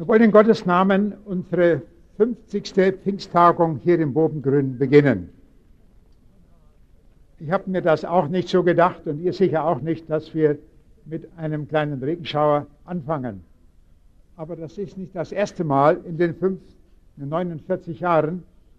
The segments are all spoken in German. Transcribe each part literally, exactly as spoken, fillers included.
Wir wollen in Gottes Namen unsere fünfzigste Pfingsttagung hier im Bobengrün beginnen. Ich habe mir das auch nicht so gedacht und ihr sicher auch nicht, dass wir mit einem kleinen Regenschauer anfangen. Aber das ist nicht das erste Mal in den fünf, neunundvierzig Jahren,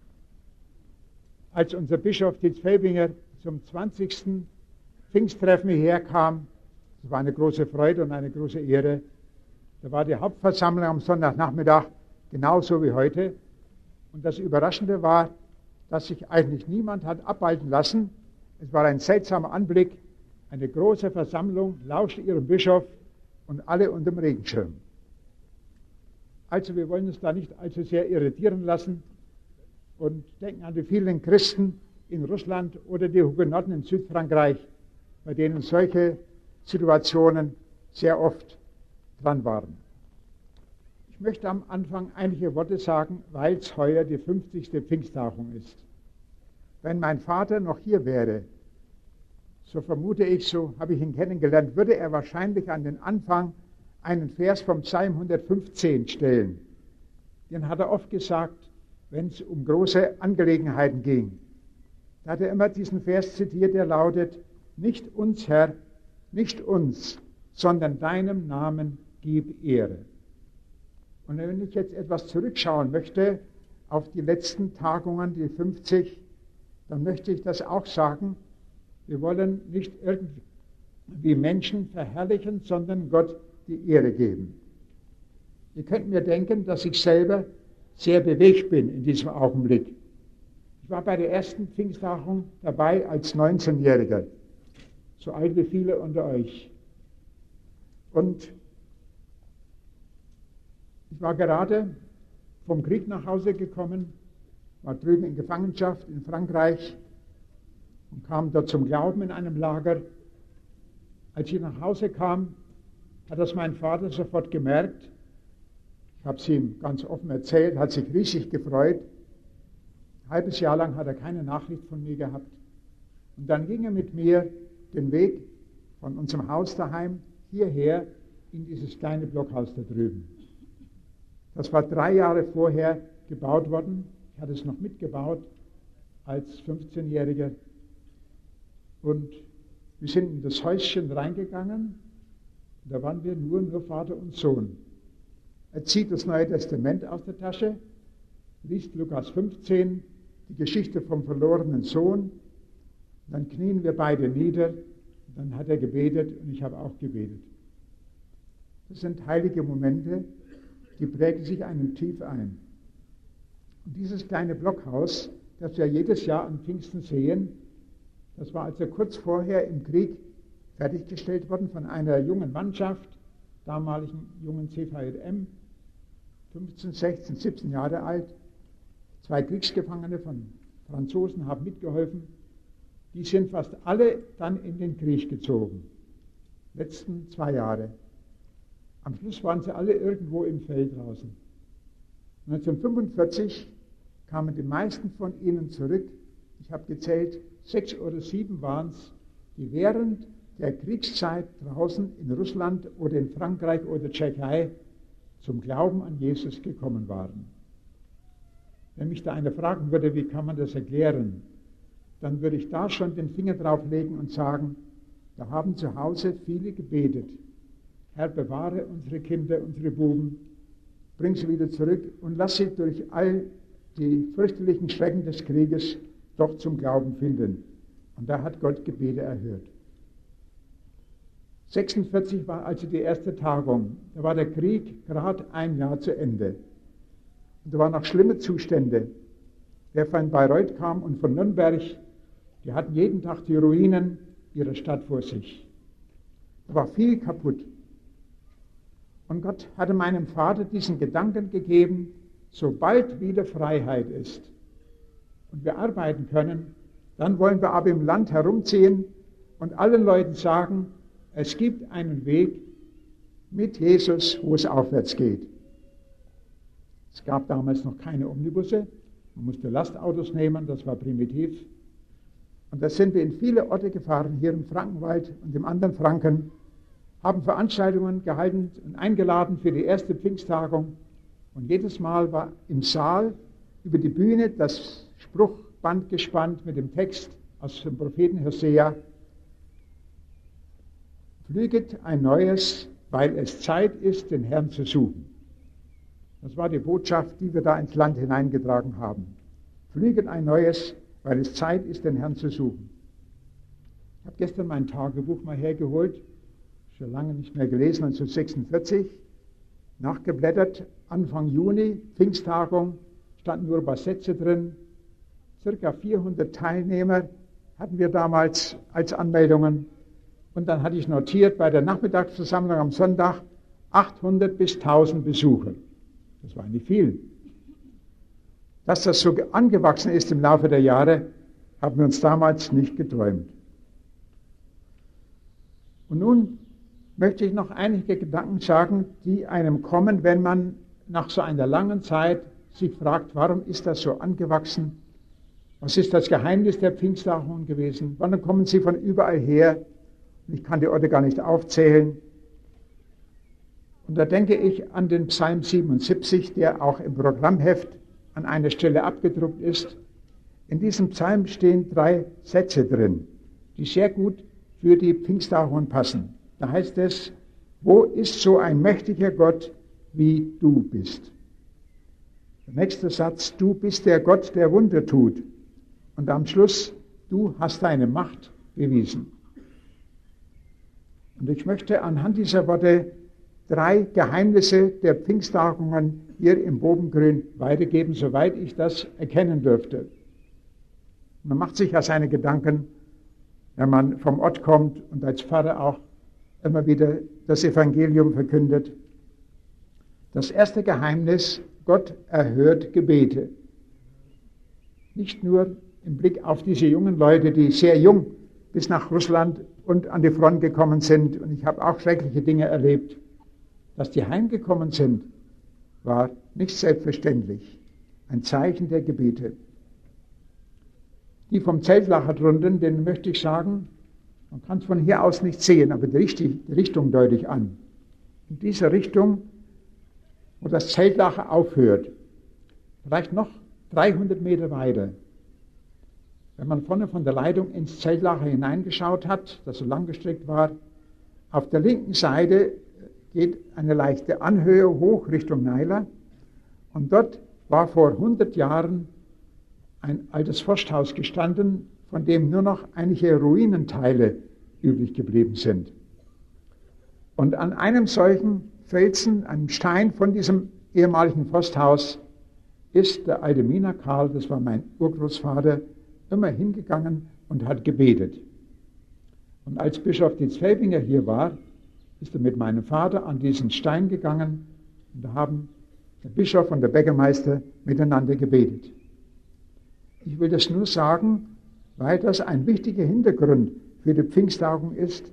als unser Bischof Dietz Felbinger zum zwanzigsten Pfingsttreffen hierher kam. Es war eine große Freude und eine große Ehre. Da war die Hauptversammlung am Sonntagnachmittag genauso wie heute. Und das Überraschende war, dass sich eigentlich niemand hat abhalten lassen. Es war ein seltsamer Anblick. Eine große Versammlung lauschte ihrem Bischof und alle unter dem Regenschirm. Also wir wollen uns da nicht allzu sehr irritieren lassen und denken an die vielen Christen in Russland oder die Hugenotten in Südfrankreich, bei denen solche Situationen sehr oft dran waren. Ich möchte am Anfang einige Worte sagen, weil es heuer die fünfzigste Pfingsttagung ist. Wenn mein Vater noch hier wäre, so vermute ich, so habe ich ihn kennengelernt, würde er wahrscheinlich an den Anfang einen Vers vom Psalm hundertfünfzehn stellen. Den hat er oft gesagt, wenn es um große Angelegenheiten ging. Da hat er immer diesen Vers zitiert, der lautet: Nicht uns, Herr, nicht uns, sondern deinem Namen gib Ehre. Und wenn ich jetzt etwas zurückschauen möchte auf die letzten Tagungen, die fünfzig, dann möchte ich das auch sagen. Wir wollen nicht irgendwie Menschen verherrlichen, sondern Gott die Ehre geben. Ihr könnt mir denken, dass ich selber sehr bewegt bin in diesem Augenblick. Ich war bei der ersten Pfingsttagung dabei als neunzehnjähriger, so alt wie viele unter euch. Und ich war gerade vom Krieg nach Hause gekommen, war drüben in Gefangenschaft in Frankreich und kam dort zum Glauben in einem Lager. Als ich nach Hause kam, hat das mein Vater sofort gemerkt. Ich habe es ihm ganz offen erzählt, hat sich riesig gefreut. Ein halbes Jahr lang hat er keine Nachricht von mir gehabt. Und dann ging er mit mir den Weg von unserem Haus daheim hierher in dieses kleine Blockhaus da drüben. Das war drei Jahre vorher gebaut worden. Ich hatte es noch mitgebaut als fünfzehnjähriger. Und wir sind in das Häuschen reingegangen. Da waren wir nur, nur Vater und Sohn. Er zieht das Neue Testament aus der Tasche, liest Lukas fünfzehn, die Geschichte vom verlorenen Sohn. Dann knien wir beide nieder. Dann hat er gebetet und ich habe auch gebetet. Das sind heilige Momente, die prägen sich einem tief ein. Und dieses kleine Blockhaus, das wir jedes Jahr an Pfingsten sehen, das war also kurz vorher im Krieg fertiggestellt worden von einer jungen Mannschaft, damaligen jungen C V J M, fünfzehn, sechzehn, siebzehn Jahre alt. Zwei Kriegsgefangene von Franzosen haben mitgeholfen. Die sind fast alle dann in den Krieg gezogen. Letzten zwei Jahre. Am Schluss waren sie alle irgendwo im Feld draußen. neunzehnhundertfünfundvierzig kamen die meisten von ihnen zurück. Ich habe gezählt, sechs oder sieben waren es, die während der Kriegszeit draußen in Russland oder in Frankreich oder Tschechei zum Glauben an Jesus gekommen waren. Wenn mich da einer fragen würde, wie kann man das erklären, dann würde ich da schon den Finger drauf legen und sagen, da haben zu Hause viele gebetet. Herr, bewahre unsere Kinder, unsere Buben, bring sie wieder zurück und lass sie durch all die fürchterlichen Schrecken des Krieges doch zum Glauben finden. Und da hat Gott Gebete erhört. sechsundvierzig war also die erste Tagung. Da war der Krieg gerade ein Jahr zu Ende. Und da waren noch schlimme Zustände. Wer von Bayreuth kam und von Nürnberg, die hatten jeden Tag die Ruinen ihrer Stadt vor sich. Da war viel kaputt. Und Gott hatte meinem Vater diesen Gedanken gegeben, sobald wieder Freiheit ist und wir arbeiten können, dann wollen wir aber im Land herumziehen und allen Leuten sagen, es gibt einen Weg mit Jesus, wo es aufwärts geht. Es gab damals noch keine Omnibusse, man musste Lastautos nehmen, das war primitiv. Und da sind wir in viele Orte gefahren, hier im Frankenwald und im anderen Franken, haben Veranstaltungen gehalten und eingeladen für die erste Pfingsttagung. Und jedes Mal war im Saal über die Bühne das Spruchband gespannt mit dem Text aus dem Propheten Hosea: Flüget ein neues, weil es Zeit ist, den Herrn zu suchen. Das war die Botschaft, die wir da ins Land hineingetragen haben. Flüget ein neues, weil es Zeit ist, den Herrn zu suchen. Ich habe gestern mein Tagebuch mal hergeholt, schon lange nicht mehr gelesen, neunzehnhundertsechsundvierzig, nachgeblättert, Anfang Juni, Pfingsttagung, standen nur ein paar Sätze drin, circa vierhundert Teilnehmer hatten wir damals als Anmeldungen. Und dann hatte ich notiert bei der Nachmittagsversammlung am Sonntag achthundert bis tausend Besucher. Das war nicht viel. Dass das so angewachsen ist im Laufe der Jahre, haben wir uns damals nicht geträumt. Und nun möchte ich noch einige Gedanken sagen, die einem kommen, wenn man nach so einer langen Zeit sich fragt, warum ist das so angewachsen? Was ist das Geheimnis der Pfingsttauchung gewesen? Wann kommen sie von überall her? Ich kann die Orte gar nicht aufzählen. Und da denke ich an den Psalm siebenundsiebzig, der auch im Programmheft an einer Stelle abgedruckt ist. In diesem Psalm stehen drei Sätze drin, die sehr gut für die Pfingsttauchung passen. Da heißt es: Wo ist so ein mächtiger Gott, wie du bist? Der nächste Satz: Du bist der Gott, der Wunder tut. Und am Schluss: Du hast deine Macht bewiesen. Und ich möchte anhand dieser Worte drei Geheimnisse der Pfingsttagungen hier im Bobengrün weitergeben, soweit ich das erkennen dürfte. Man macht sich ja seine Gedanken, wenn man vom Ort kommt und als Pfarrer auch immer wieder das Evangelium verkündet. Das erste Geheimnis: Gott erhört Gebete. Nicht nur im Blick auf diese jungen Leute, die sehr jung bis nach Russland und an die Front gekommen sind. Und ich habe auch schreckliche Dinge erlebt. Dass die heimgekommen sind, war nicht selbstverständlich. Ein Zeichen der Gebete. Die vom Zeltlager drunten, denen möchte ich sagen, man kann es von hier aus nicht sehen, aber die Richtung deute ich an. In dieser Richtung, wo das Zeltlager aufhört, vielleicht noch dreihundert Meter weiter. Wenn man vorne von der Leitung ins Zeltlager hineingeschaut hat, das so langgestreckt war, auf der linken Seite geht eine leichte Anhöhe hoch Richtung Naila. Und dort war vor hundert Jahren ein altes Forsthaus gestanden, von dem nur noch einige Ruinenteile übrig geblieben sind. Und an einem solchen Felsen, einem Stein von diesem ehemaligen Forsthaus, ist der alte Mina Karl, das war mein Urgroßvater, immer hingegangen und hat gebetet. Und als Bischof Dietz-Felbinger hier war, ist er mit meinem Vater an diesen Stein gegangen und da haben der Bischof und der Bäckermeister miteinander gebetet. Ich will das nur sagen, weil das ein wichtiger Hintergrund für die Pfingsttaugung ist,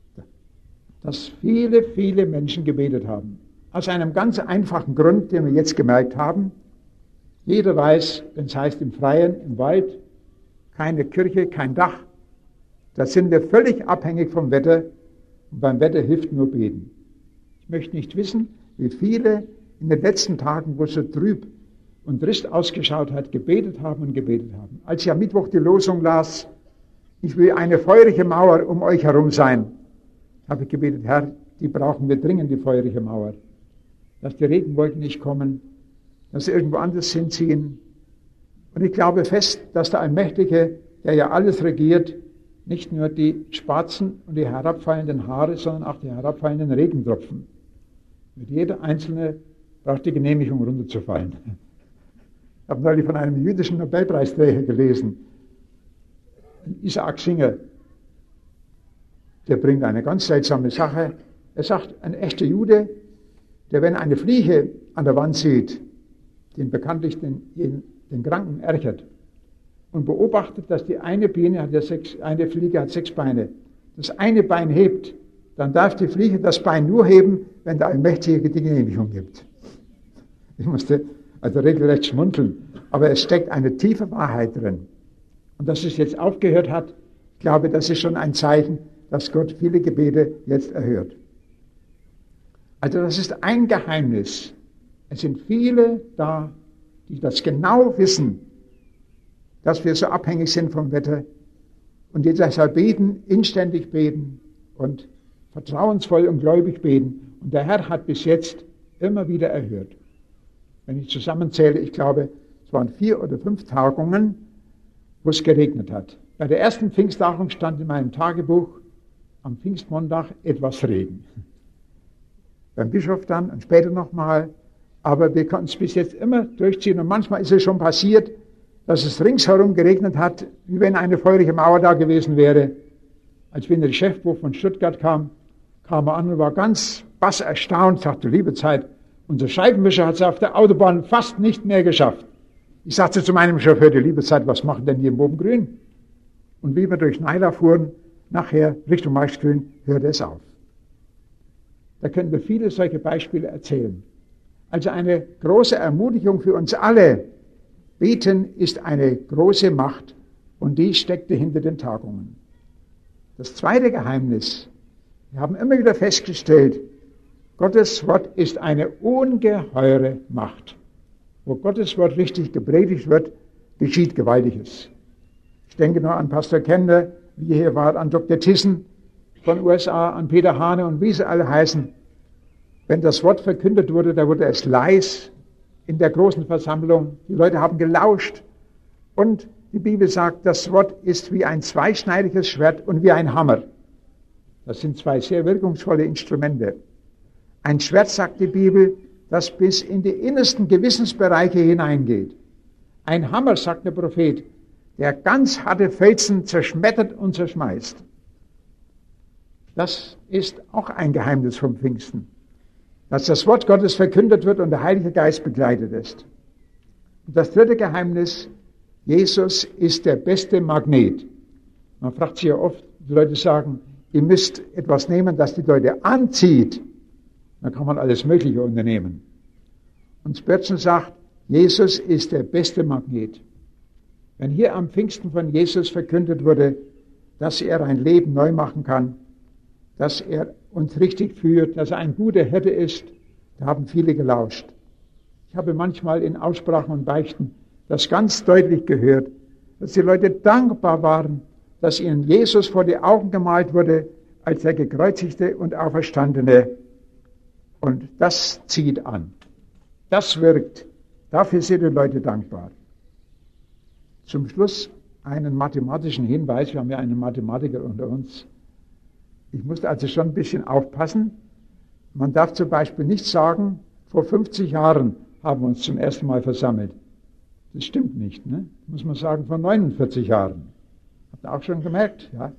dass viele, viele Menschen gebetet haben. Aus einem ganz einfachen Grund, den wir jetzt gemerkt haben. Jeder weiß, wenn es heißt im Freien, im Wald, keine Kirche, kein Dach, da sind wir völlig abhängig vom Wetter und beim Wetter hilft nur beten. Ich möchte nicht wissen, wie viele in den letzten Tagen, wo es so trüb und trist ausgeschaut hat, gebetet haben und gebetet haben. Als ich am Mittwoch die Losung las, ich will eine feurige Mauer um euch herum sein, habe ich gebetet: Herr, die brauchen wir dringend, die feurige Mauer. Dass die Regenwolken nicht kommen, dass sie irgendwo anders hinziehen. Und ich glaube fest, dass der Allmächtige, der ja alles regiert, nicht nur die schwarzen und die herabfallenden Haare, sondern auch die herabfallenden Regentropfen. Mit jeder einzelne braucht die Genehmigung runterzufallen. Ich habe neulich von einem jüdischen Nobelpreisträger gelesen, Isaac Singer. Der bringt eine ganz seltsame Sache. Er sagt, ein echter Jude, der, wenn eine Fliege an der Wand sieht, den bekanntlich den, den, den Kranken ärgert und beobachtet, dass die eine Biene hat ja sechs, eine Fliege hat sechs Beine, das eine Bein hebt, dann darf die Fliege das Bein nur heben, wenn der Allmächtige die Genehmigung gibt. Ich musste also regelrecht schmunzeln, aber es steckt eine tiefe Wahrheit drin. Und dass es jetzt aufgehört hat, ich glaube, das ist schon ein Zeichen, dass Gott viele Gebete jetzt erhört. Also das ist ein Geheimnis Es sind viele da, die das genau wissen, dass wir so abhängig sind vom Wetter und die deshalb beten, inständig beten und vertrauensvoll und gläubig beten. Und der Herr hat bis jetzt immer wieder erhört. Wenn ich zusammenzähle, ich glaube, es waren vier oder fünf Tagungen, wo es geregnet hat. Bei der ersten Pfingsttagung stand in meinem Tagebuch am Pfingstmontag etwas Regen. Beim Bischof dann und später nochmal. Aber wir konnten es bis jetzt immer durchziehen. Und manchmal ist es schon passiert, dass es ringsherum geregnet hat, wie wenn eine feurige Mauer da gewesen wäre. Als wir in das Chefbuch von Stuttgart kamen, kam er an und war ganz bass erstaunt, sagte, liebe Zeit, unser Scheibenwischer hat es auf der Autobahn fast nicht mehr geschafft. Ich sagte zu meinem Chauffeur, die liebe Zeit, was machen denn die im Bobengrün? Und wie wir durch Naila fuhren, nachher Richtung Marktgrün, hörte es auf. Da können wir viele solche Beispiele erzählen. Also eine große Ermutigung für uns alle. Beten ist eine große Macht und die steckte hinter den Tagungen. Das zweite Geheimnis, wir haben immer wieder festgestellt, Gottes Wort ist eine ungeheure Macht. Wo Gottes Wort richtig gepredigt wird, geschieht Gewaltiges. Ich denke nur an Pastor Kender, wie er hier war, an Doktor Thyssen von U S A, an Peter Hane und wie sie alle heißen. Wenn das Wort verkündet wurde, da wurde es leis in der großen Versammlung. Die Leute haben gelauscht. Und die Bibel sagt, das Wort ist wie ein zweischneidiges Schwert und wie ein Hammer. Das sind zwei sehr wirkungsvolle Instrumente. Ein Schwert, sagt die Bibel, das bis in die innersten Gewissensbereiche hineingeht. Ein Hammer, sagt der Prophet, der ganz harte Felsen zerschmettert und zerschmeißt. Das ist auch ein Geheimnis vom Pfingsten, dass das Wort Gottes verkündet wird und der Heilige Geist begleitet ist. Und das dritte Geheimnis, Jesus ist der beste Magnet. Man fragt sich ja oft, die Leute sagen, ihr müsst etwas nehmen, das die Leute anzieht. Dann kann man alles Mögliche unternehmen. Und Spurgeon sagt, Jesus ist der beste Magnet. Wenn hier am Pfingsten von Jesus verkündet wurde, dass er ein Leben neu machen kann, dass er uns richtig führt, dass er ein guter Hirte ist, da haben viele gelauscht. Ich habe manchmal in Aussprachen und Beichten das ganz deutlich gehört, dass die Leute dankbar waren, dass ihnen Jesus vor die Augen gemalt wurde als der gekreuzigte und Auferstandene. Und das zieht an. Das wirkt. Dafür sind die Leute dankbar. Zum Schluss einen mathematischen Hinweis. Wir haben ja einen Mathematiker unter uns. Ich musste also schon ein bisschen aufpassen. Man darf zum Beispiel nicht sagen, vor fünfzig Jahren haben wir uns zum ersten Mal versammelt. Das stimmt nicht, ne? Muss man sagen, vor neunundvierzig Jahren. Habt ihr auch schon gemerkt, ja?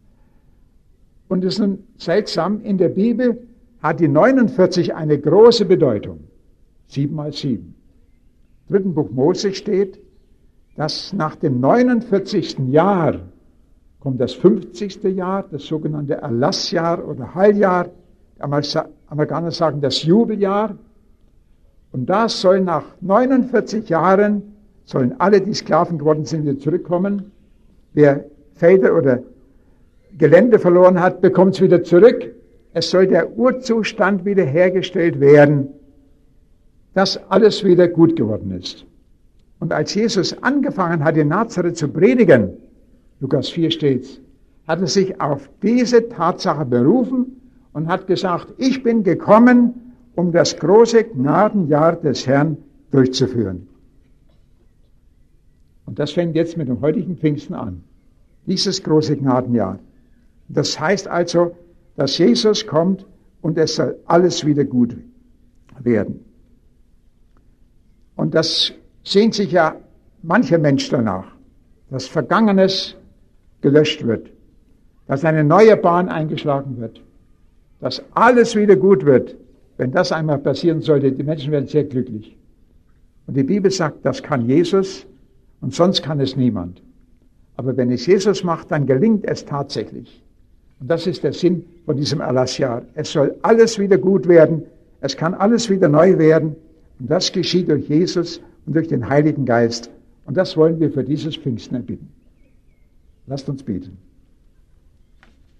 Und es ist nun seltsam, in der Bibel hat die neunundvierzig eine große Bedeutung. Sieben mal sieben. Im dritten Buch Mose steht, dass nach dem neunundvierzigsten Jahr kommt das fünfzigste Jahr, das sogenannte Erlassjahr oder Heiljahr. Die Amerikaner sagen das Jubeljahr. Und da soll nach neunundvierzig Jahren, sollen alle, die Sklaven geworden sind, wieder zurückkommen. Wer Felder oder Gelände verloren hat, bekommt es wieder zurück. Es soll der Urzustand wiederhergestellt werden, dass alles wieder gut geworden ist. Und als Jesus angefangen hat, in Nazareth zu predigen, Lukas vier steht's, hat er sich auf diese Tatsache berufen und hat gesagt, ich bin gekommen, um das große Gnadenjahr des Herrn durchzuführen. Und das fängt jetzt mit dem heutigen Pfingsten an. Dieses große Gnadenjahr. Das heißt also, dass Jesus kommt und es soll alles wieder gut werden. Und das sehnt sich ja mancher Mensch danach, dass Vergangenes gelöscht wird, dass eine neue Bahn eingeschlagen wird, dass alles wieder gut wird. Wenn das einmal passieren sollte, die Menschen werden sehr glücklich. Und die Bibel sagt, das kann Jesus und sonst kann es niemand. Aber wenn es Jesus macht, dann gelingt es tatsächlich. Und das ist der Sinn von diesem Erlassjahr. Es soll alles wieder gut werden, es kann alles wieder neu werden. Und das geschieht durch Jesus und durch den Heiligen Geist. Und das wollen wir für dieses Pfingsten erbitten. Lasst uns beten.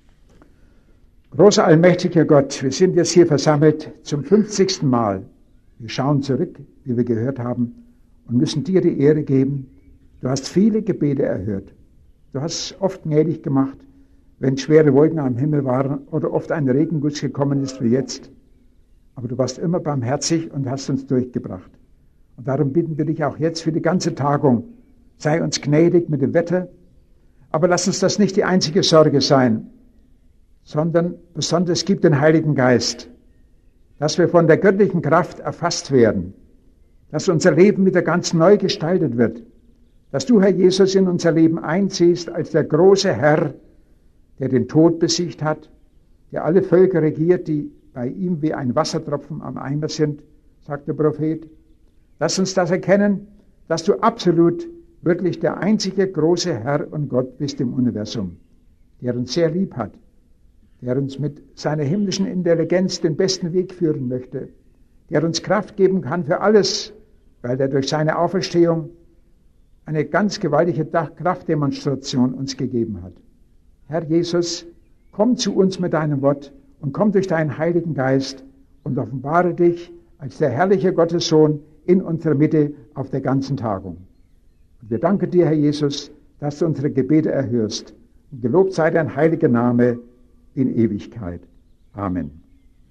Großer allmächtiger Gott, wir sind jetzt hier versammelt zum fünfzigsten Mal. Wir schauen zurück, wie wir gehört haben, und müssen dir die Ehre geben. Du hast viele Gebete erhört. Du hast es oft gnädig gemacht, wenn schwere Wolken am Himmel waren oder oft ein Regenguss gekommen ist wie jetzt. Aber du warst immer barmherzig und hast uns durchgebracht. Und darum bitten wir dich auch jetzt für die ganze Tagung, sei uns gnädig mit dem Wetter, aber lass uns das nicht die einzige Sorge sein, sondern besonders gib den Heiligen Geist, dass wir von der göttlichen Kraft erfasst werden, dass unser Leben wieder ganz neu gestaltet wird, dass du, Herr Jesus, in unser Leben einziehst als der große Herr, der den Tod besiegt hat, der alle Völker regiert, die bei ihm wie ein Wassertropfen am Eimer sind, sagt der Prophet. Lass uns das erkennen, dass du absolut wirklich der einzige große Herr und Gott bist im Universum, der uns sehr lieb hat, der uns mit seiner himmlischen Intelligenz den besten Weg führen möchte, der uns Kraft geben kann für alles, weil er durch seine Auferstehung eine ganz gewaltige Kraftdemonstration uns gegeben hat. Herr Jesus, komm zu uns mit deinem Wort und komm durch deinen Heiligen Geist und offenbare dich als der herrliche Gottessohn in unserer Mitte auf der ganzen Tagung. Und wir danken dir, Herr Jesus, dass du unsere Gebete erhörst. Und gelobt sei dein heiliger Name in Ewigkeit. Amen.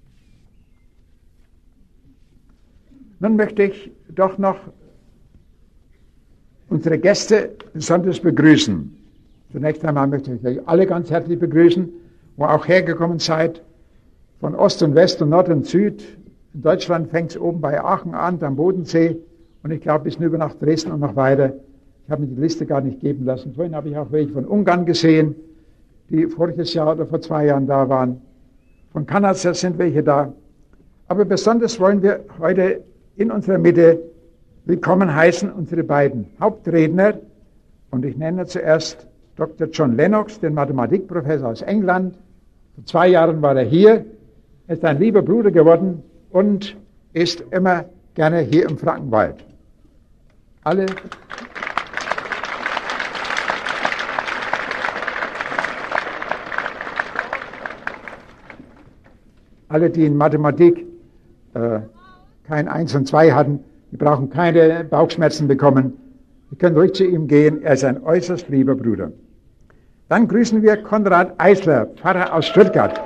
Nun möchte ich doch noch unsere Gäste besonders begrüßen. Zunächst einmal möchte ich euch alle ganz herzlich begrüßen, wo auch hergekommen seid, von Ost und West und Nord und Süd. In Deutschland fängt es oben bei Aachen an, am Bodensee, und ich glaube bis hinüber nach Dresden und noch weiter. Ich habe mir die Liste gar nicht geben lassen. Vorhin habe ich auch welche von Ungarn gesehen, die voriges Jahr oder vor zwei Jahren da waren. Von Kanada sind welche da. Aber besonders wollen wir heute in unserer Mitte willkommen heißen unsere beiden Hauptredner. Und ich nenne zuerst Doktor John Lennox, den Mathematikprofessor aus England. Vor zwei Jahren war er hier, er ist ein lieber Bruder geworden und ist immer gerne hier im Frankenwald. Alle Alle, die in Mathematik äh, kein Eins und Zwei hatten, die brauchen keine Bauchschmerzen bekommen. Die können ruhig zu ihm gehen, er ist ein äußerst lieber Bruder. Dann grüßen wir Konrad Eisler, Pfarrer aus Stuttgart.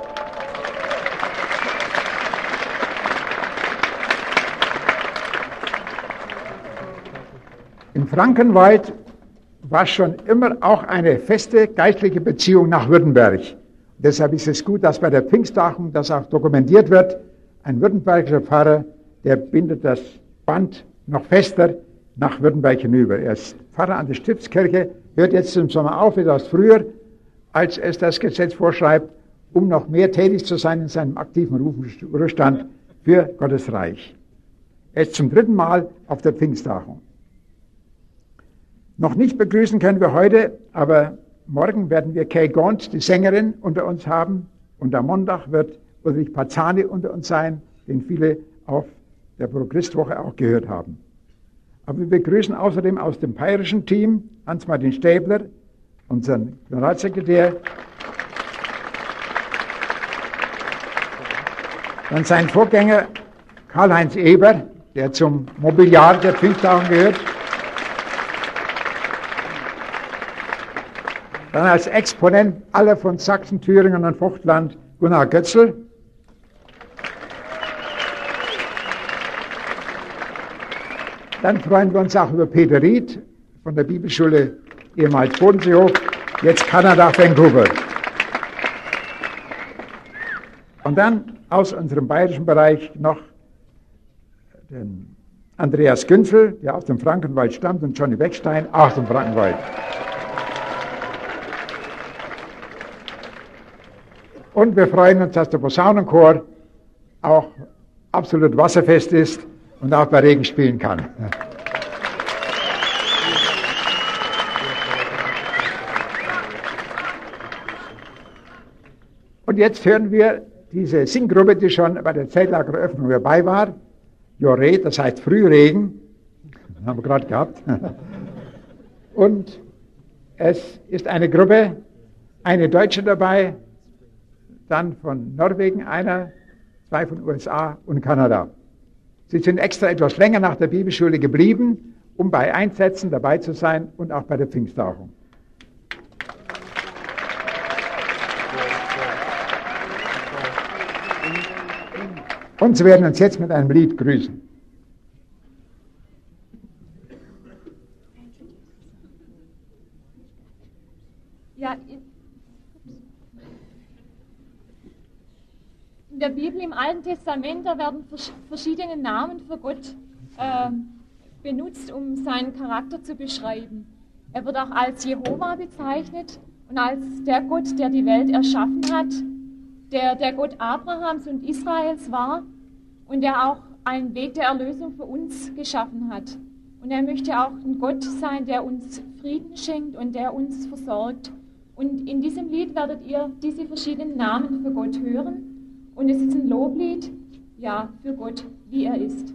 Im Frankenwald war schon immer auch eine feste geistliche Beziehung nach Württemberg. Deshalb ist es gut, dass bei der Pfingsttagung das auch dokumentiert wird. Ein württembergischer Pfarrer, der bindet das Band noch fester nach Württemberg hinüber. Er ist Pfarrer an der Stiftskirche, hört jetzt im Sommer auf, etwas früher, als es das Gesetz vorschreibt, um noch mehr tätig zu sein in seinem aktiven Ruhestand für Gottes Reich. Er ist zum dritten Mal auf der Pfingsttagung. Noch nicht begrüßen können wir heute, aber morgen werden wir Kay Gaunt, die Sängerin, unter uns haben. Und am Montag wird Ulrich Pazzani unter uns sein, den viele auf der Pro-Christ-Woche auch gehört haben. Aber wir begrüßen außerdem aus dem bayerischen Team Hans-Martin Stäbler, unseren Generalsekretär, dann sein Vorgänger Karl-Heinz Eber, der zum Mobiliar der Pfingsttagung gehört. Dann als Exponent aller von Sachsen, Thüringen und Vogtland Gunnar Götzl. Dann freuen wir uns auch über Peter Ried von der Bibelschule ehemals Bodenseehof, jetzt Kanada, Vancouver. Und dann aus unserem bayerischen Bereich noch den Andreas Günzel, der aus dem Frankenwald stammt, und Johnny Beckstein, auch aus dem Frankenwald. Und wir freuen uns, dass der Posaunenchor auch absolut wasserfest ist und auch bei Regen spielen kann. Und jetzt hören wir diese Singgruppe, die schon bei der Zeltlageröffnung dabei war. Jore, das heißt Frühregen. Das haben wir gerade gehabt. Und es ist eine Gruppe, eine Deutsche dabei, dann von Norwegen einer, zwei von U S A und Kanada. Sie sind extra etwas länger nach der Bibelschule geblieben, um bei Einsätzen dabei zu sein und auch bei der Pfingsttauchung. Und Sie werden uns jetzt mit einem Lied grüßen. Ja, in der Bibel im Alten Testament, da werden verschiedene Namen für Gott äh, benutzt, um seinen Charakter zu beschreiben. Er wird auch als Jehova bezeichnet und als der Gott, der die Welt erschaffen hat, der der Gott Abrahams und Israels war und der auch einen Weg der Erlösung für uns geschaffen hat. Und er möchte auch ein Gott sein, der uns Frieden schenkt und der uns versorgt. Und in diesem Lied werdet ihr diese verschiedenen Namen für Gott hören. Und es ist ein Loblied, ja, für Gott, wie er ist.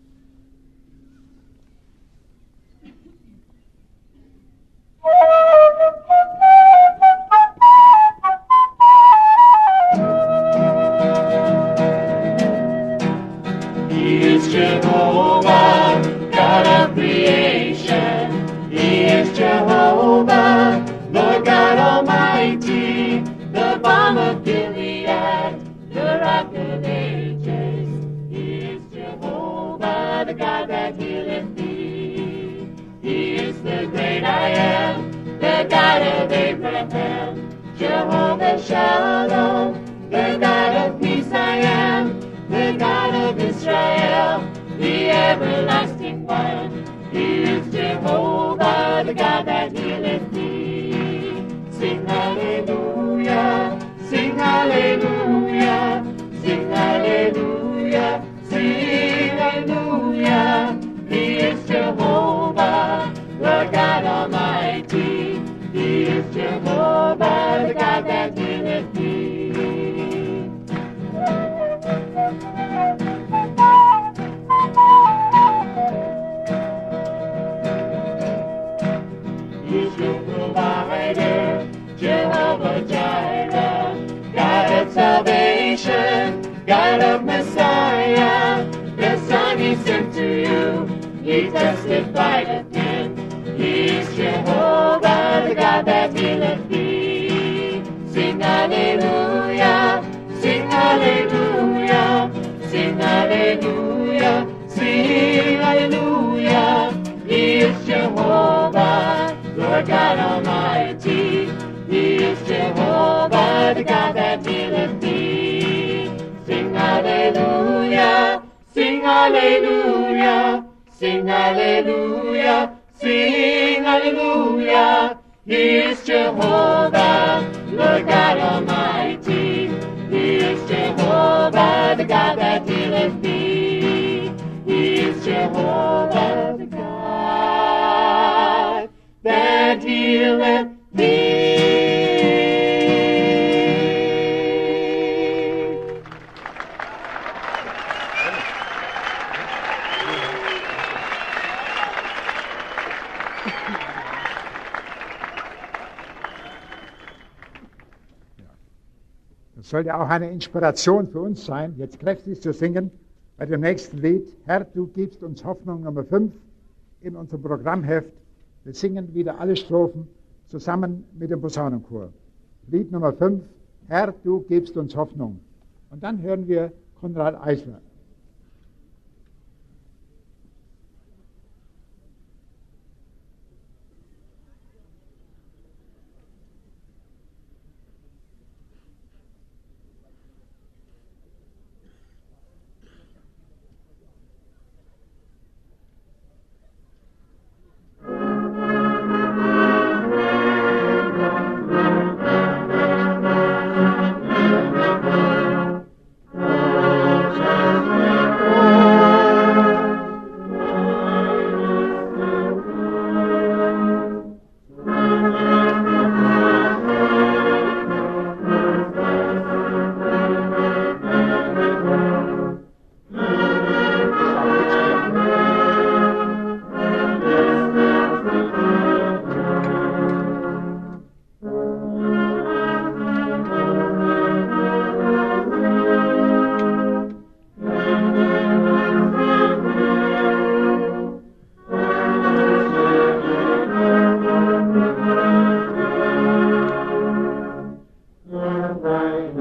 He is Jehovah, God of creation. He is Jehovah, Lord God Almighty, the balm of Gilead, the rock of ages. He is Jehovah, the God that healeth thee. He is the great I am, the God of Abraham, Jehovah Shalom, the God of peace I am, the God of Israel, the everlasting one. He is Jehovah, the God that healeth thee. Sing hallelujah, sing hallelujah, sing hallelujah, sing hallelujah. He is Jehovah, Lord God Almighty. He is Jehovah, the God that healeth thee. He's your provider, Jehovah Jireh, God of salvation, God of Messiah. The Son He sent to you, He testified of Him. He is Jehovah, the God that healeth thee. Sing hallelujah, sing hallelujah, sing hallelujah, sing hallelujah. He is Jehovah, Lord God Almighty. He is Jehovah, the God that healeth thee. Sing hallelujah, sing hallelujah, sing hallelujah, sing hallelujah. He is Jehovah, Lord God Almighty. He is Jehovah, the God that healeth thee. He is Jehovah, the God that healeth thee. Das sollte auch eine Inspiration für uns sein, jetzt kräftig zu singen bei dem nächsten Lied. Herr, du gibst uns Hoffnung, Nummer fünf in unserem Programmheft. Wir singen wieder alle Strophen zusammen mit dem Posaunenchor. Lied Nummer fünf, Herr, du gibst uns Hoffnung. Und dann hören wir Konrad Eisler. Oh,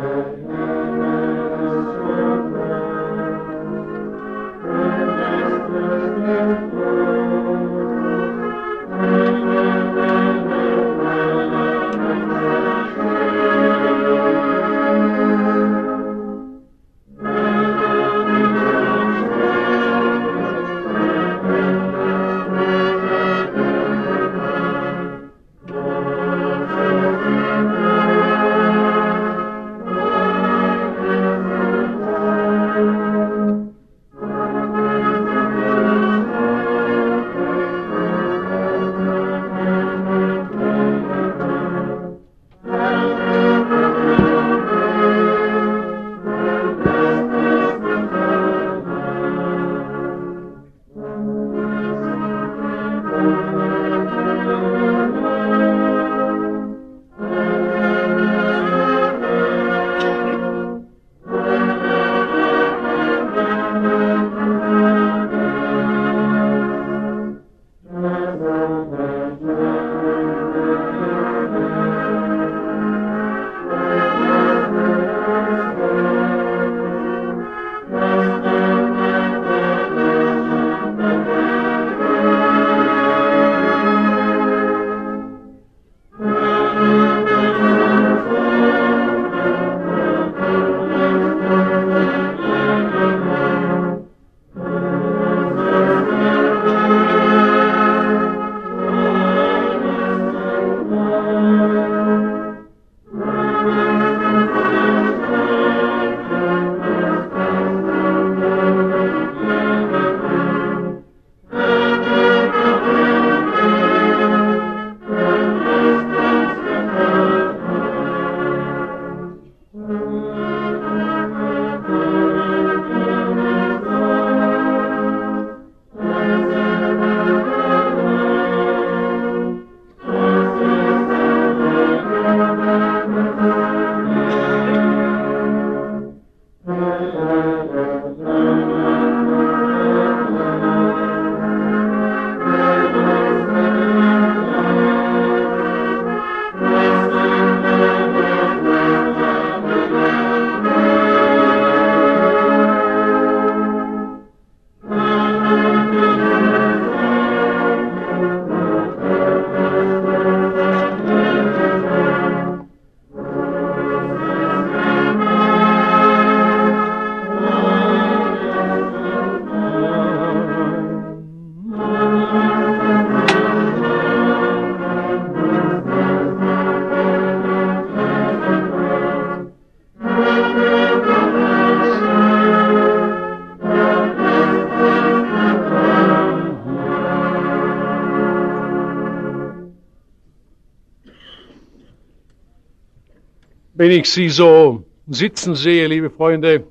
Wenn ich Sie so sitzen sehe, liebe Freunde,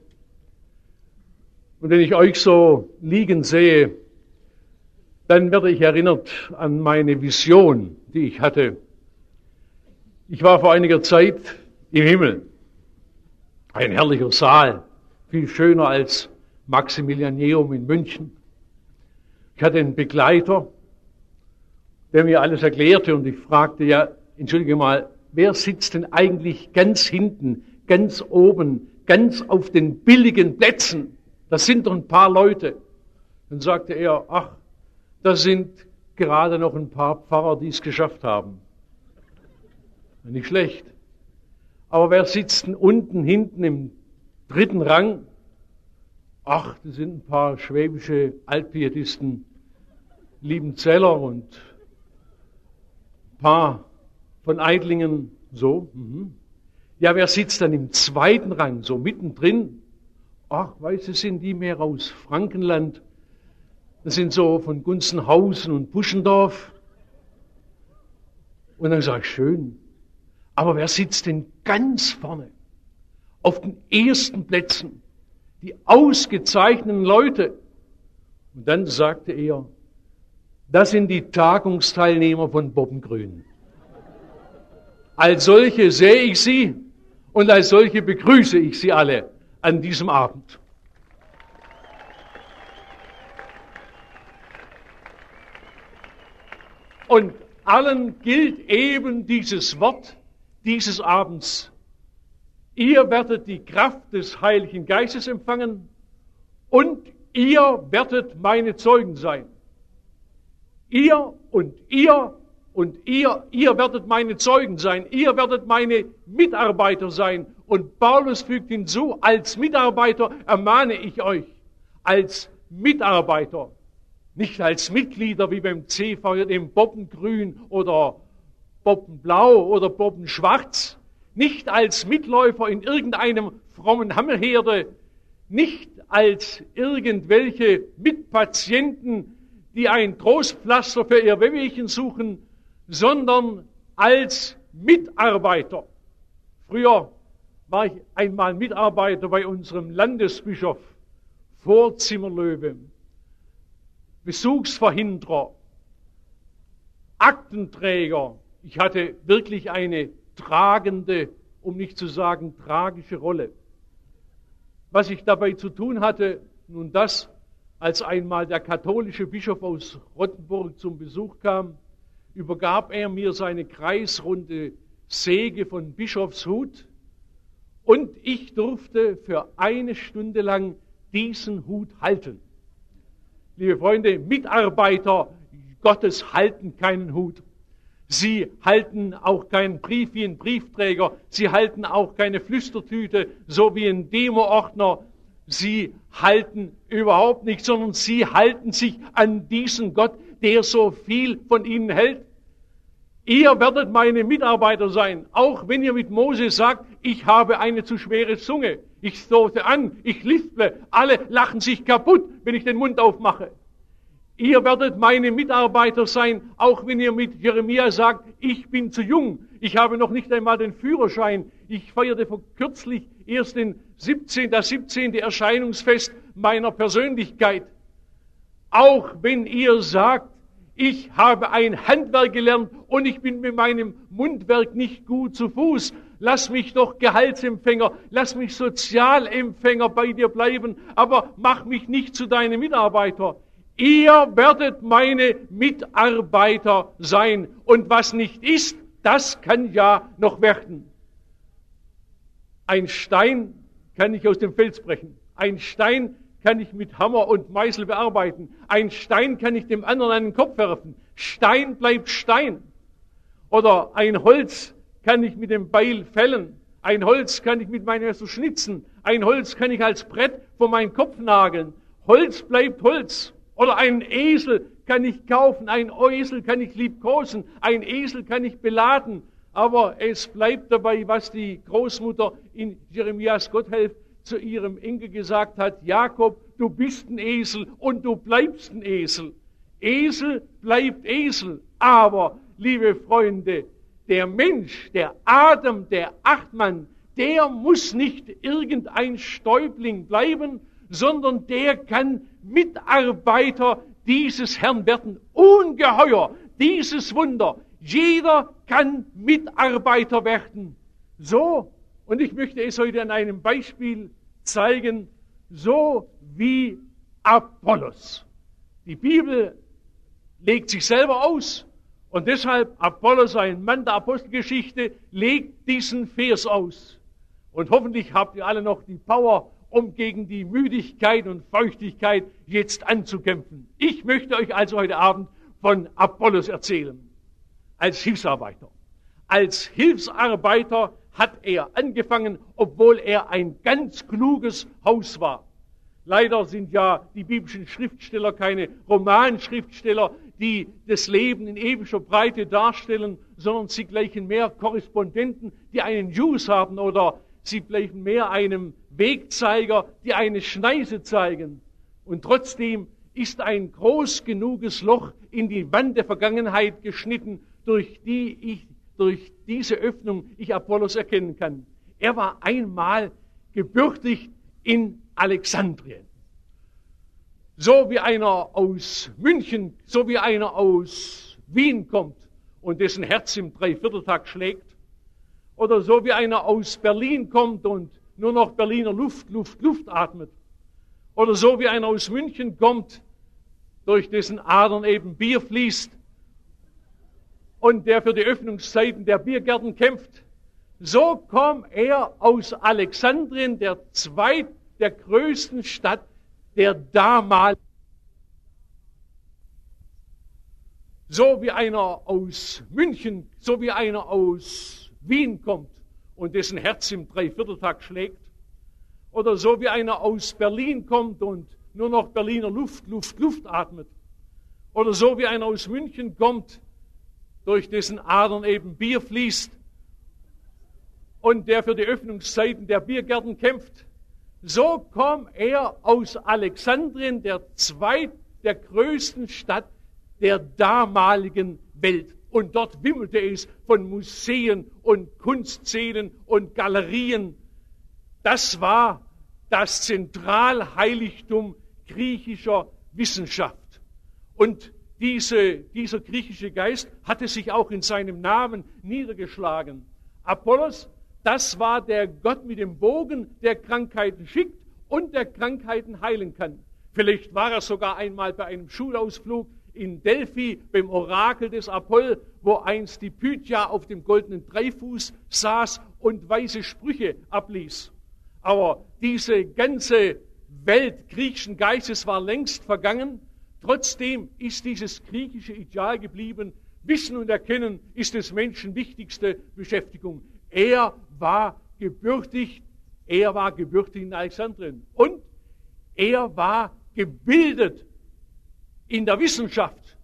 und wenn ich euch so liegen sehe, dann werde ich erinnert an meine Vision, die ich hatte. Ich war vor einiger Zeit im Himmel. Ein herrlicher Saal, viel schöner als Maximilianeum in München. Ich hatte einen Begleiter, der mir alles erklärte, und ich fragte, ja, entschuldige mal, wer sitzt denn eigentlich ganz hinten, ganz oben, ganz auf den billigen Plätzen? Das sind doch ein paar Leute. Dann sagte er, ach, das sind gerade noch ein paar Pfarrer, die es geschafft haben. Nicht schlecht. Aber wer sitzt denn unten, hinten im dritten Rang? Ach, das sind ein paar schwäbische Altpietisten, Liebenzeller und ein paar von Eidlingen, so. Mhm. Ja, wer sitzt dann im zweiten Rang, so mittendrin? Ach, weißt du, sind die mehr aus Frankenland. Das sind so von Gunzenhausen und Buschendorf. Und dann sag ich, schön. Aber wer sitzt denn ganz vorne? Auf den ersten Plätzen. Die ausgezeichneten Leute. Und dann sagte er, das sind die Tagungsteilnehmer von Bobbengrün. Als solche sehe ich sie und als solche begrüße ich sie alle an diesem Abend. Und allen gilt eben dieses Wort dieses Abends. ihr werdet die Kraft des Heiligen Geistes empfangen und ihr werdet meine Zeugen sein. Ihr und ihr und ihr, ihr werdet meine Zeugen sein, ihr werdet meine Mitarbeiter sein. Und Paulus fügt hinzu, als Mitarbeiter ermahne ich euch, als Mitarbeiter, nicht als Mitglieder wie beim C V, dem Bobbengrün oder Bobbenblau oder Bobbenschwarz, nicht als Mitläufer in irgendeinem frommen Hammelherde, nicht als irgendwelche Mitpatienten, die ein Trostpflaster für ihr Wehwehchen suchen, sondern als Mitarbeiter. Früher war ich einmal Mitarbeiter bei unserem Landesbischof, Vorzimmerlöwe, Besuchsverhinderer, Aktenträger. Ich hatte wirklich eine tragende, um nicht zu sagen tragische Rolle. Was ich dabei zu tun hatte, nun das, als einmal der katholische Bischof aus Rottenburg zum Besuch kam, übergab er mir seine kreisrunde Säge von Bischofshut und ich durfte für eine Stunde lang diesen Hut halten. Liebe Freunde, Mitarbeiter Gottes halten keinen Hut. Sie halten auch keinen Brief wie ein Briefträger. Sie halten auch keine Flüstertüte, so wie ein Demoordner. Sie halten überhaupt nicht, sondern sie halten sich an diesen Gott, der so viel von ihnen hält. Ihr werdet meine Mitarbeiter sein, auch wenn ihr mit Mose sagt, ich habe eine zu schwere Zunge. Ich stoße an, ich lisple, alle lachen sich kaputt, wenn ich den Mund aufmache. Ihr werdet meine Mitarbeiter sein, auch wenn ihr mit Jeremia sagt, ich bin zu jung, ich habe noch nicht einmal den Führerschein. Ich feierte vor kürzlich erst den siebzehnten, das siebzehnte Erscheinungsfest meiner Persönlichkeit. Auch wenn ihr sagt, ich habe ein Handwerk gelernt und ich bin mit meinem Mundwerk nicht gut zu Fuß, lass mich doch Gehaltsempfänger, lass mich Sozialempfänger bei dir bleiben, aber mach mich nicht zu deinem Mitarbeiter. Ihr werdet meine Mitarbeiter sein. Und was nicht ist, das kann ja noch werden. Ein Stein kann ich aus dem Fels brechen. Ein Stein kann ich mit Hammer und Meißel bearbeiten. Ein Stein kann ich dem anderen an den Kopf werfen. Stein bleibt Stein. Oder ein Holz kann ich mit dem Beil fällen. Ein Holz kann ich mit meinem Messer schnitzen. Ein Holz kann ich als Brett vor meinen Kopf nageln. Holz bleibt Holz. Oder einen Esel kann ich kaufen, ein Esel kann ich liebkosen, ein Esel kann ich beladen. Aber es bleibt dabei, was die Großmutter in Jeremias Gotthelf zu ihrem Enkel gesagt hat, Jakob, du bist ein Esel und du bleibst ein Esel. Esel bleibt Esel. Aber, liebe Freunde, der Mensch, der Adam, der Achtmann, der muss nicht irgendein Stäubling bleiben, sondern der kann Mitarbeiter dieses Herrn werden. Ungeheuer, dieses Wunder. Jeder kann Mitarbeiter werden. So, und ich möchte es heute an einem Beispiel zeigen, so wie Apollos. Die Bibel legt sich selber aus und deshalb Apollos, ein Mann der Apostelgeschichte, legt diesen Vers aus. Und hoffentlich habt ihr alle noch die Power, um gegen die Müdigkeit und Feuchtigkeit jetzt anzukämpfen. Ich möchte euch also heute Abend von Apollos erzählen. Als Hilfsarbeiter. Als Hilfsarbeiter hat er angefangen, obwohl er ein ganz kluges Haus war. Leider sind ja die biblischen Schriftsteller keine Romanschriftsteller, die das Leben in epischer Breite darstellen, sondern sie gleichen mehr Korrespondenten, die einen News haben, oder sie gleichen mehr einem Wegzeiger, die eine Schneise zeigen. Und trotzdem ist ein groß genuges Loch in die Wand der Vergangenheit geschnitten, durch die ich, durch diese Öffnung ich Apollos erkennen kann. Er war einmal gebürtigt in Alexandrien. So wie einer aus München, so wie einer aus Wien kommt und dessen Herz im Dreivierteltakt schlägt, oder so wie einer aus Berlin kommt und nur noch Berliner Luft, Luft, Luft atmet. Oder so wie einer aus München kommt, durch dessen Adern eben Bier fließt und der für die Öffnungszeiten der Biergärten kämpft. So kam er aus Alexandrien, der zweit, der größten Stadt der damaligen. So wie einer aus München, so wie einer aus Wien kommt und dessen Herz im Dreivierteltakt schlägt. Oder so wie einer aus Berlin kommt und nur noch Berliner Luft, Luft, Luft atmet. Oder so wie einer aus München kommt, durch dessen Adern eben Bier fließt und der für die Öffnungszeiten der Biergärten kämpft. So kam er aus Alexandrien, der zweit, der größten Stadt der damaligen Welt. Und dort wimmelte es von Museen und Kunstszenen und Galerien. Das war das Zentralheiligtum griechischer Wissenschaft. Und diese, dieser griechische Geist hatte sich auch in seinem Namen niedergeschlagen. Apollos, das war der Gott mit dem Bogen, der Krankheiten schickt und der Krankheiten heilen kann. Vielleicht war er sogar einmal bei einem Schulausflug in Delphi beim Orakel des Apoll, wo einst die Pythia auf dem goldenen Dreifuß saß und weise Sprüche abließ. Aber diese ganze Welt griechischen Geistes war längst vergangen. Trotzdem ist dieses griechische Ideal geblieben. Wissen und Erkennen ist des Menschen wichtigste Beschäftigung. Er war gebürtig, er war gebürtig in Alexandrien und er war gebildet in der Wissenschaft.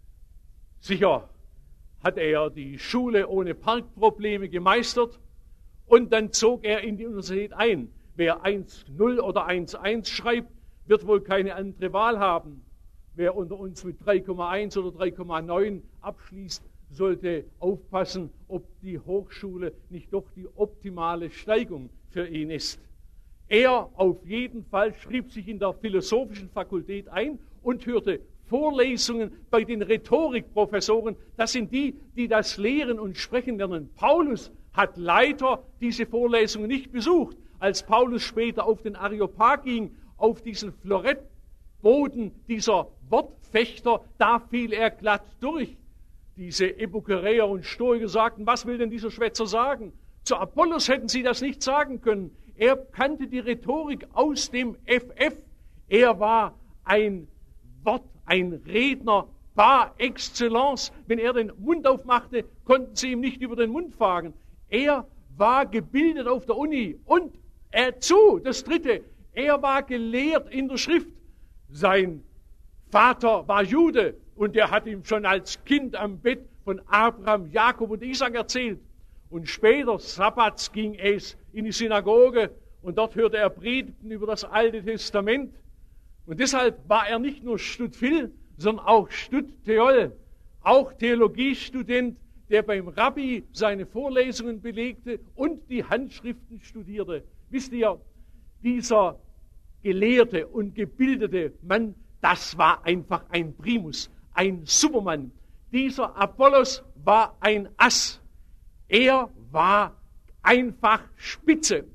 Sicher hat er die Schule ohne Parkprobleme gemeistert und dann zog er in die Universität ein. Wer eins null oder eins eins schreibt, wird wohl keine andere Wahl haben. Wer unter uns mit drei Komma eins oder drei Komma neun abschließt, sollte aufpassen, ob die Hochschule nicht doch die optimale Steigung für ihn ist. Er auf jeden Fall schrieb sich in der philosophischen Fakultät ein und hörte Vorlesungen bei den Rhetorikprofessoren. Das sind die, die das Lehren und Sprechen lernen. Paulus hat leider diese Vorlesungen nicht besucht. Als Paulus später auf den Areopag ging, auf diesen Florettboden dieser Wortfechter, da fiel er glatt durch. Diese Epikureer und Stoiker sagten, was will denn dieser Schwätzer sagen? Zu Apollos hätten sie das nicht sagen können. Er kannte die Rhetorik aus dem F F. Er war ein Wort, ein Redner par excellence. Wenn er den Mund aufmachte, konnten sie ihm nicht über den Mund fahren. Er war gebildet auf der Uni. Und er zu, das Dritte, er war gelehrt in der Schrift. Sein Vater war Jude und er hat ihm schon als Kind am Bett von Abraham, Jakob und Isaac erzählt. Und später, sabbats, ging es in die Synagoge und dort hörte er Predigten über das Alte Testament. Und deshalb war er nicht nur Studphil, sondern auch Studtheol, auch Theologiestudent, der beim Rabbi seine Vorlesungen belegte und die Handschriften studierte. Wisst ihr, dieser gelehrte und gebildete Mann, das war einfach ein Primus, ein Supermann. Dieser Apollos war ein Ass. Er war einfach Spitze.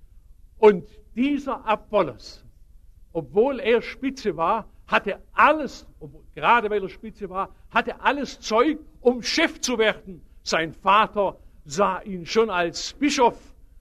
Und dieser Apollos, obwohl er Spitze war, hatte alles, gerade weil er Spitze war, hatte alles Zeug, um Chef zu werden. Sein Vater sah ihn schon als Bischof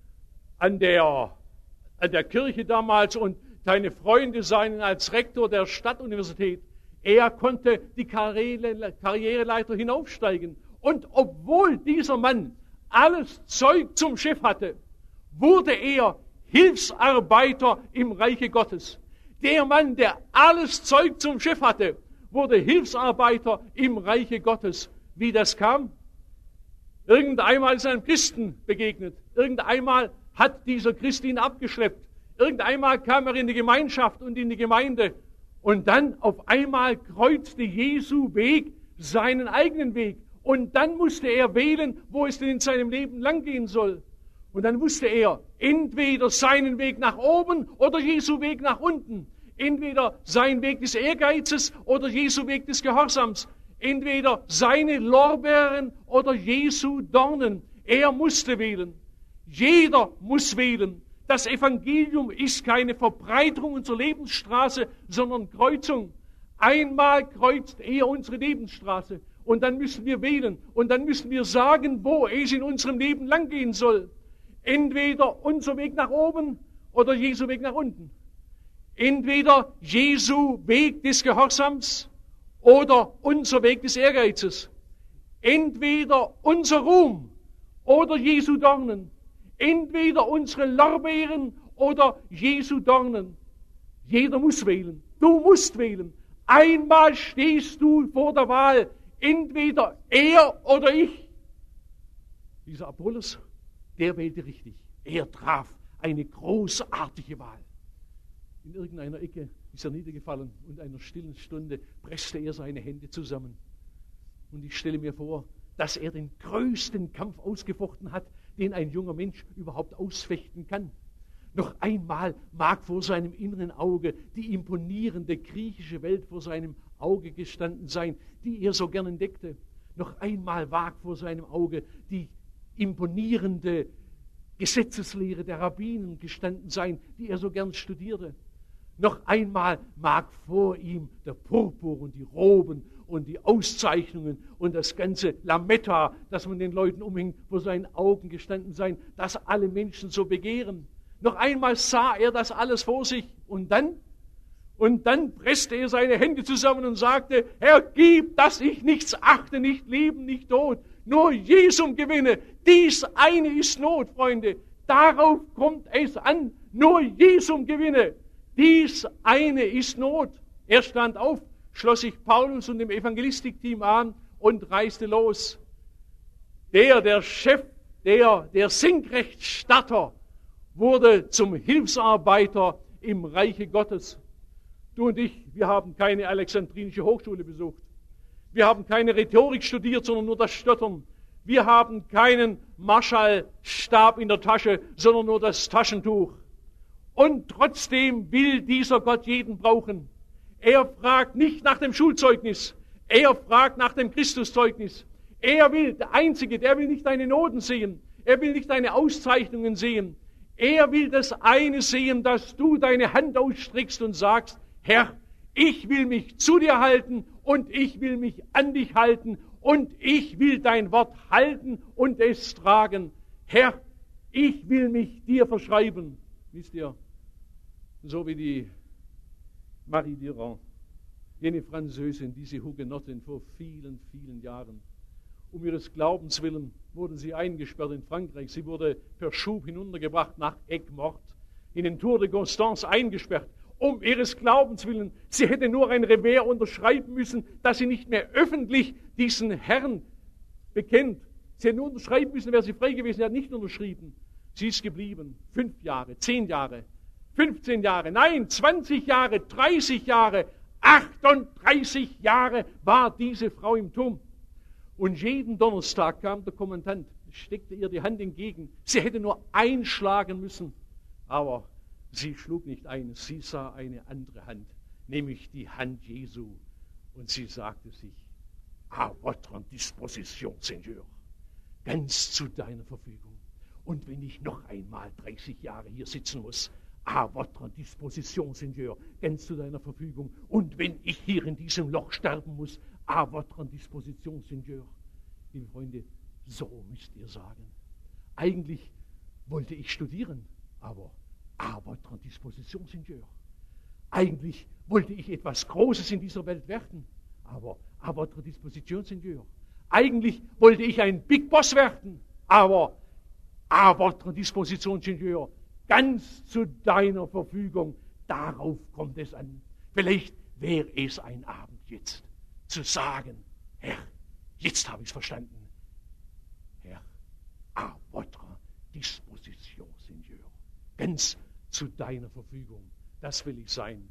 an der, an der Kirche damals und seine Freunde sahen ihn als Rektor der Stadtuniversität. Er konnte die Karriere, Karriereleiter hinaufsteigen. Und obwohl dieser Mann alles Zeug zum Chef hatte, wurde er Hilfsarbeiter im Reiche Gottes. Der Mann, der alles Zeug zum Chef hatte, wurde Hilfsarbeiter im Reiche Gottes. Wie das kam? Irgendeinmal ist er einem Christen begegnet. Irgendeinmal hat dieser Christ ihn abgeschleppt. Irgendeinmal kam er in die Gemeinschaft und in die Gemeinde. Und dann auf einmal kreuzte Jesu Weg seinen eigenen Weg. Und dann musste er wählen, wo es denn in seinem Leben langgehen soll. Und dann wusste er, entweder seinen Weg nach oben oder Jesu Weg nach unten. Entweder sein Weg des Ehrgeizes oder Jesu Weg des Gehorsams. Entweder seine Lorbeeren oder Jesu Dornen. Er musste wählen. Jeder muss wählen. Das Evangelium ist keine Verbreiterung unserer Lebensstraße, sondern Kreuzung. Einmal kreuzt er unsere Lebensstraße. Und dann müssen wir wählen. Und dann müssen wir sagen, wo es in unserem Leben langgehen soll. Entweder unser Weg nach oben oder Jesu Weg nach unten. Entweder Jesu Weg des Gehorsams oder unser Weg des Ehrgeizes. Entweder unser Ruhm oder Jesu Dornen. Entweder unsere Lorbeeren oder Jesu Dornen. Jeder muss wählen. Du musst wählen. Einmal stehst du vor der Wahl. Entweder er oder ich. Dieser Apollos, der wählte richtig. Er traf eine großartige Wahl. In irgendeiner Ecke ist er niedergefallen und in einer stillen Stunde presste er seine Hände zusammen. Und ich stelle mir vor, dass er den größten Kampf ausgefochten hat, den ein junger Mensch überhaupt ausfechten kann. Noch einmal mag vor seinem inneren Auge die imponierende griechische Welt vor seinem Auge gestanden sein, die er so gern entdeckte. Noch einmal mag vor seinem Auge die imponierende Gesetzeslehre der Rabbinen gestanden sein, die er so gern studierte. Noch einmal mag vor ihm der Purpur und die Roben und die Auszeichnungen und das ganze Lametta, das man den Leuten umhängt, vor seinen Augen gestanden sein, das alle Menschen so begehren. Noch einmal sah er das alles vor sich und dann, und dann presste er seine Hände zusammen und sagte, Herr, gib, dass ich nichts achte, nicht Leben, nicht Tod, nur Jesum gewinne. Dies eine ist Not, Freunde. Darauf kommt es an, nur Jesum gewinne. Dies eine ist Not. Er stand auf, schloss sich Paulus und dem Evangelistikteam an und reiste los. Der, der Chef, der, der Senkrechtstarter, wurde zum Hilfsarbeiter im Reiche Gottes. Du und ich, wir haben keine Alexandrinische Hochschule besucht. Wir haben keine Rhetorik studiert, sondern nur das Stottern. Wir haben keinen Marschallstab in der Tasche, sondern nur das Taschentuch. Und trotzdem will dieser Gott jeden brauchen. Er fragt nicht nach dem Schulzeugnis. Er fragt nach dem Christuszeugnis. Er will, der Einzige, der will nicht deine Noten sehen. Er will nicht deine Auszeichnungen sehen. Er will das eine sehen, dass du deine Hand ausstreckst und sagst, Herr, ich will mich zu dir halten und ich will mich an dich halten und ich will dein Wort halten und es tragen. Herr, ich will mich dir verschreiben. Wisst ihr, so wie die Marie Durand, jene Französin, diese Hugenottin vor vielen, vielen Jahren. Um ihres Glaubens willen wurde sie eingesperrt in Frankreich. Sie wurde per Schub hinuntergebracht nach Aigues-Mortes, in den Tour de Constance eingesperrt. Um ihres Glaubens willen. Sie hätte nur ein Revers unterschreiben müssen, dass sie nicht mehr öffentlich diesen Herrn bekennt. Sie hätte nur unterschreiben müssen, wäre sie frei gewesen. Sie hat nicht unterschrieben. Sie ist geblieben. Fünf Jahre, zehn Jahre, fünfzehn Jahre, nein, zwanzig Jahre, dreißig Jahre, achtunddreißig Jahre war diese Frau im Turm. Und jeden Donnerstag kam der Kommandant, steckte ihr die Hand entgegen. Sie hätte nur einschlagen müssen. Aber sie schlug nicht ein. Sie sah eine andere Hand, nämlich die Hand Jesu. Und sie sagte sich, à votre disposition, Seigneur, ganz zu deiner Verfügung. Und wenn ich noch einmal dreißig Jahre hier sitzen muss, à votre disposition, Seigneur, ganz zu deiner Verfügung. Und wenn ich hier in diesem Loch sterben muss, à votre disposition, Seigneur. Liebe Freunde, so müsst ihr sagen. Eigentlich wollte ich studieren, aber à votre disposition, Seigneur. Eigentlich wollte ich etwas Großes in dieser Welt werden, aber à votre disposition, Seigneur. Eigentlich wollte ich ein Big Boss werden, aber à votre disposition, Seigneur. Ganz zu deiner Verfügung. Darauf kommt es an. Vielleicht wäre es ein Abend jetzt, zu sagen, Herr, jetzt habe ich es verstanden. Herr, à votre disposition, Seigneur. Ganz zu deiner Verfügung. Das will ich sein.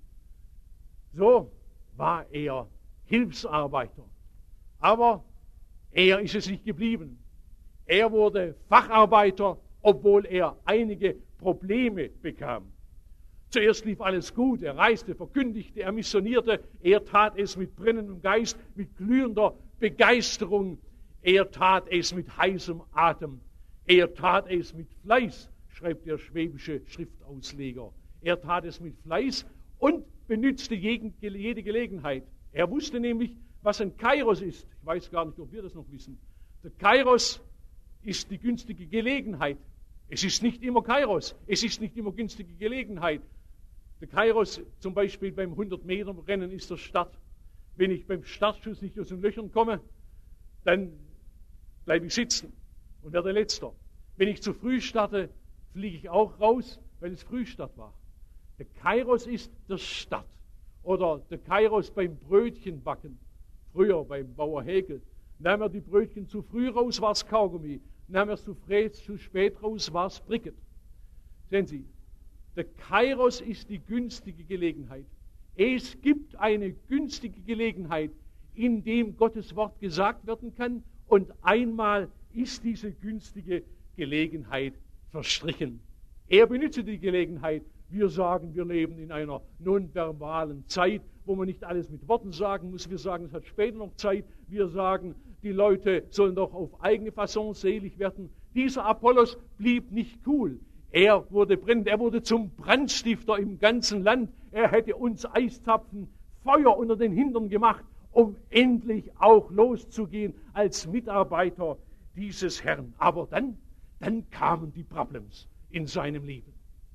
So war er Hilfsarbeiter. Aber er ist es nicht geblieben. Er wurde Facharbeiter, obwohl er einige Probleme bekam. Zuerst lief alles gut. Er reiste, verkündigte, er missionierte. Er tat es mit brennendem Geist, mit glühender Begeisterung. Er tat es mit heißem Atem. Er tat es mit Fleiß, schreibt der schwäbische Schriftausleger. Er tat es mit Fleiß und benützte jede Gelegenheit. Er wusste nämlich, was ein Kairos ist. Ich weiß gar nicht, ob wir das noch wissen. Der Kairos ist die günstige Gelegenheit. Es ist nicht immer Kairos. Es ist nicht immer günstige Gelegenheit. Der Kairos zum Beispiel beim hundert Meter Rennen ist der Start. Wenn ich beim Startschuss nicht aus den Löchern komme, dann bleibe ich sitzen und werde Letzter. Wenn ich zu früh starte, fliege ich auch raus, weil es Frühstart war. Der Kairos ist der Start. Oder der Kairos beim Brötchenbacken. Früher beim Bauer Häkel. Nahm er die Brötchen zu früh raus, war es Kaugummi. Nahm er es zu, zu spät raus, war es Bricket. Sehen Sie, der Kairos ist die günstige Gelegenheit. Es gibt eine günstige Gelegenheit, in dem Gottes Wort gesagt werden kann, und einmal ist diese günstige Gelegenheit verstrichen. Er benutzt die Gelegenheit. Wir sagen, wir leben in einer nonverbalen Zeit, wo man nicht alles mit Worten sagen muss. Wir sagen, es hat später noch Zeit. Wir sagen, die Leute sollen doch auf eigene Fasson selig werden. Dieser Apollos blieb nicht cool. Er wurde brennend, er wurde zum Brandstifter im ganzen Land. Er hätte uns Eiszapfen, Feuer unter den Hintern gemacht, um endlich auch loszugehen als Mitarbeiter dieses Herrn. Aber dann, dann kamen die Problems in seinem Leben.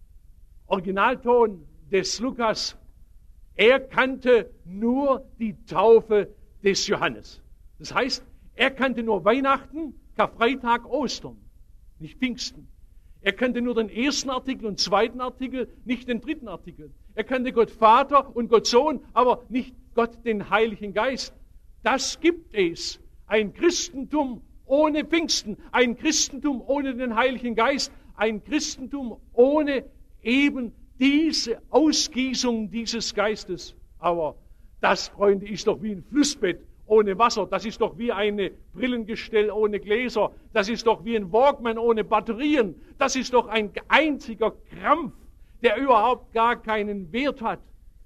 Originalton des Lukas: Er kannte nur die Taufe des Johannes. Das heißt, er kannte nur Weihnachten, Karfreitag, Ostern, nicht Pfingsten. Er kannte nur den ersten Artikel und zweiten Artikel, nicht den dritten Artikel. Er kannte Gott Vater und Gott Sohn, aber nicht Gott den Heiligen Geist. Das gibt es. Ein Christentum ohne Pfingsten, ein Christentum ohne den Heiligen Geist, ein Christentum ohne eben diese Ausgießung dieses Geistes. Aber das, Freunde, ist doch wie ein Flussbett ohne Wasser. Das ist doch wie ein Brillengestell ohne Gläser. Das ist doch wie ein Walkman ohne Batterien. Das ist doch ein einziger Krampf, der überhaupt gar keinen Wert hat.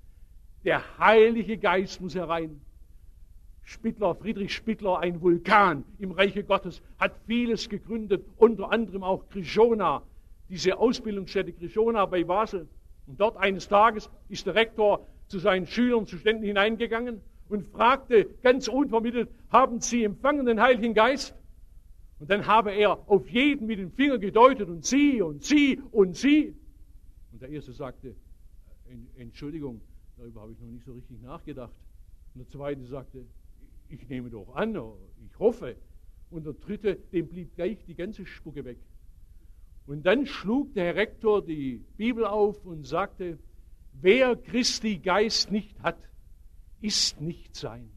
Der Heilige Geist muss herein. Spittler, Friedrich Spittler, ein Vulkan im Reiche Gottes, hat vieles gegründet, unter anderem auch Krishona, diese Ausbildungsstätte Krishona bei Basel. Und dort eines Tages ist der Rektor zu seinen Schülern, zu Studenten hineingegangen und fragte ganz unvermittelt: Haben Sie empfangen den Heiligen Geist? Und dann habe er auf jeden mit dem Finger gedeutet und Sie und Sie und Sie. Und der Erste sagte: Entschuldigung, darüber habe ich noch nicht so richtig nachgedacht. Und der Zweite sagte: Ich nehme doch an, ich hoffe. Und der Dritte, dem blieb gleich die ganze Spucke weg. Und dann schlug der Herr Rektor die Bibel auf und sagte: Wer Christi Geist nicht hat, ist nicht sein.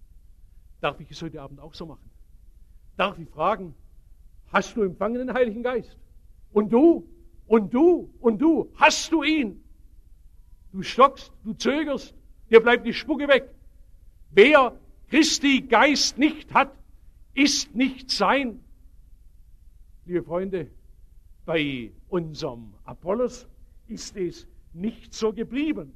Darf ich es heute Abend auch so machen? Darf ich fragen: Hast du empfangen den Heiligen Geist? Und du? Und du? Und du? Hast du ihn? Du stockst, du zögerst, dir bleibt die Spucke weg. Wer Christi Geist nicht hat, ist nicht sein. Liebe Freunde, bei unserem Apollos ist es nicht so geblieben.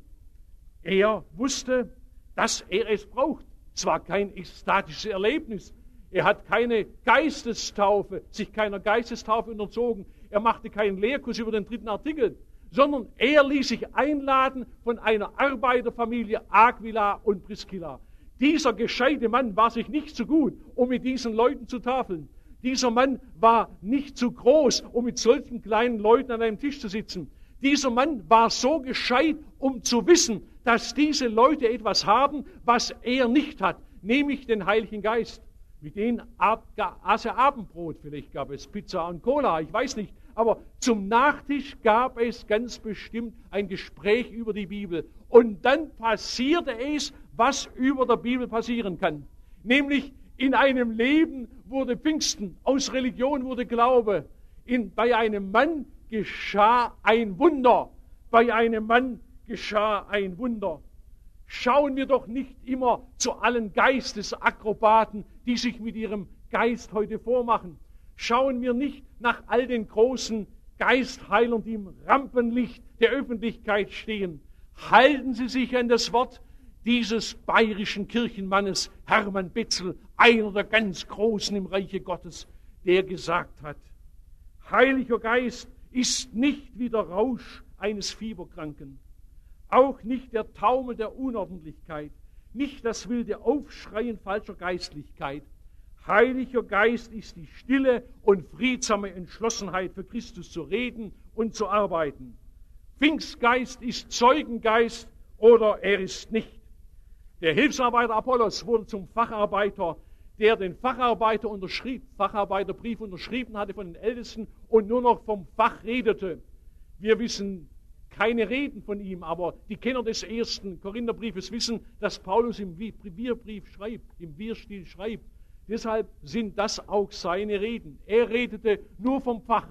Er wusste, dass er es braucht. Es war kein ekstatisches Erlebnis. Er hat keine Geistestaufe, sich keiner Geistestaufe unterzogen. Er machte keinen Lehrkurs über den dritten Artikel, sondern er ließ sich einladen von einer Arbeiterfamilie, Aquila und Priscilla. Dieser gescheite Mann war sich nicht zu gut, um mit diesen Leuten zu tafeln. Dieser Mann war nicht zu groß, um mit solchen kleinen Leuten an einem Tisch zu sitzen. Dieser Mann war so gescheit, um zu wissen, dass diese Leute etwas haben, was er nicht hat, nämlich den Heiligen Geist. Mit denen aß er Abendbrot, vielleicht gab es Pizza und Cola, ich weiß nicht. Aber zum Nachtisch gab es ganz bestimmt ein Gespräch über die Bibel. Und dann passierte es, was über der Bibel passieren kann. Nämlich in einem Leben wurde Pfingsten, aus Religion wurde Glaube. In, bei einem Mann geschah ein Wunder. Bei einem Mann geschah ein Wunder. Schauen wir doch nicht immer zu allen Geistesakrobaten, die sich mit ihrem Geist heute vormachen. Schauen wir nicht nach all den großen Geistheilern, die im Rampenlicht der Öffentlichkeit stehen. Halten Sie sich an das Wort dieses bayerischen Kirchenmannes Hermann Betzel, einer der ganz Großen im Reiche Gottes, der gesagt hat: Heiliger Geist ist nicht wie der Rausch eines Fieberkranken, auch nicht der Taumel der Unordentlichkeit, nicht das wilde Aufschreien falscher Geistlichkeit. Heiliger Geist ist die stille und friedsame Entschlossenheit, für Christus zu reden und zu arbeiten. Pfingstgeist ist Zeugengeist oder er ist nicht. Der Hilfsarbeiter Apollos wurde zum Facharbeiter, der den Facharbeiter unterschrieb, Facharbeiterbrief unterschrieben hatte von den Ältesten und nur noch vom Fach redete. Wir wissen keine Reden von ihm, aber die Kenner des ersten Korintherbriefes wissen, dass Paulus im Wir-Brief schreibt, im Wir-Stil schreibt. Deshalb sind das auch seine Reden. Er redete nur vom Fach.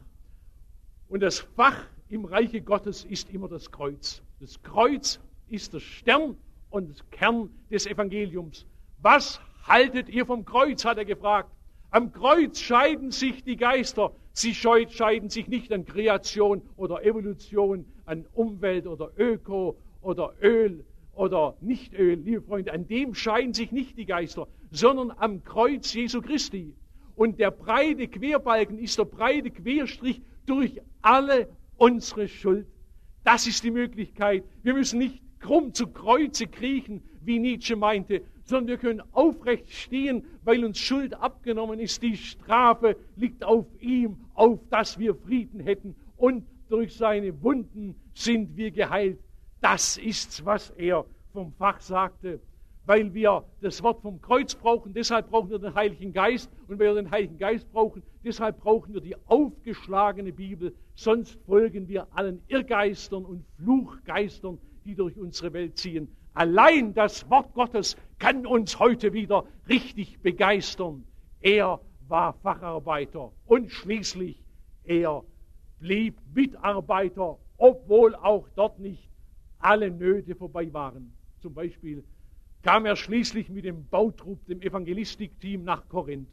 Und das Fach im Reiche Gottes ist immer das Kreuz. Das Kreuz ist der Stern und das Kern des Evangeliums. Was haltet ihr vom Kreuz, hat er gefragt. Am Kreuz scheiden sich die Geister. Sie scheiden sich nicht an Kreation oder Evolution, an Umwelt oder Öko oder Öl oder Nicht-Öl, liebe Freunde. An dem scheiden sich nicht die Geister, sondern am Kreuz Jesu Christi. Und der breite Querbalken ist der breite Querstrich durch alle unsere Schuld. Das ist die Möglichkeit. Wir müssen nicht krumm zu Kreuze kriechen, wie Nietzsche meinte, sondern wir können aufrecht stehen, weil uns Schuld abgenommen ist. Die Strafe liegt auf ihm, auf dass wir Frieden hätten. Und durch seine Wunden sind wir geheilt. Das ist's, was er vom Fach sagte. Weil wir das Wort vom Kreuz brauchen, deshalb brauchen wir den Heiligen Geist. Und weil wir den Heiligen Geist brauchen, deshalb brauchen wir die aufgeschlagene Bibel. Sonst folgen wir allen Irrgeistern und Fluchgeistern, die durch unsere Welt ziehen. Allein das Wort Gottes kann uns heute wieder richtig begeistern. Er war Facharbeiter und schließlich er blieb Mitarbeiter, obwohl auch dort nicht alle Nöte vorbei waren. Zum Beispiel kam er schließlich mit dem Bautrupp, dem Evangelistikteam nach Korinth.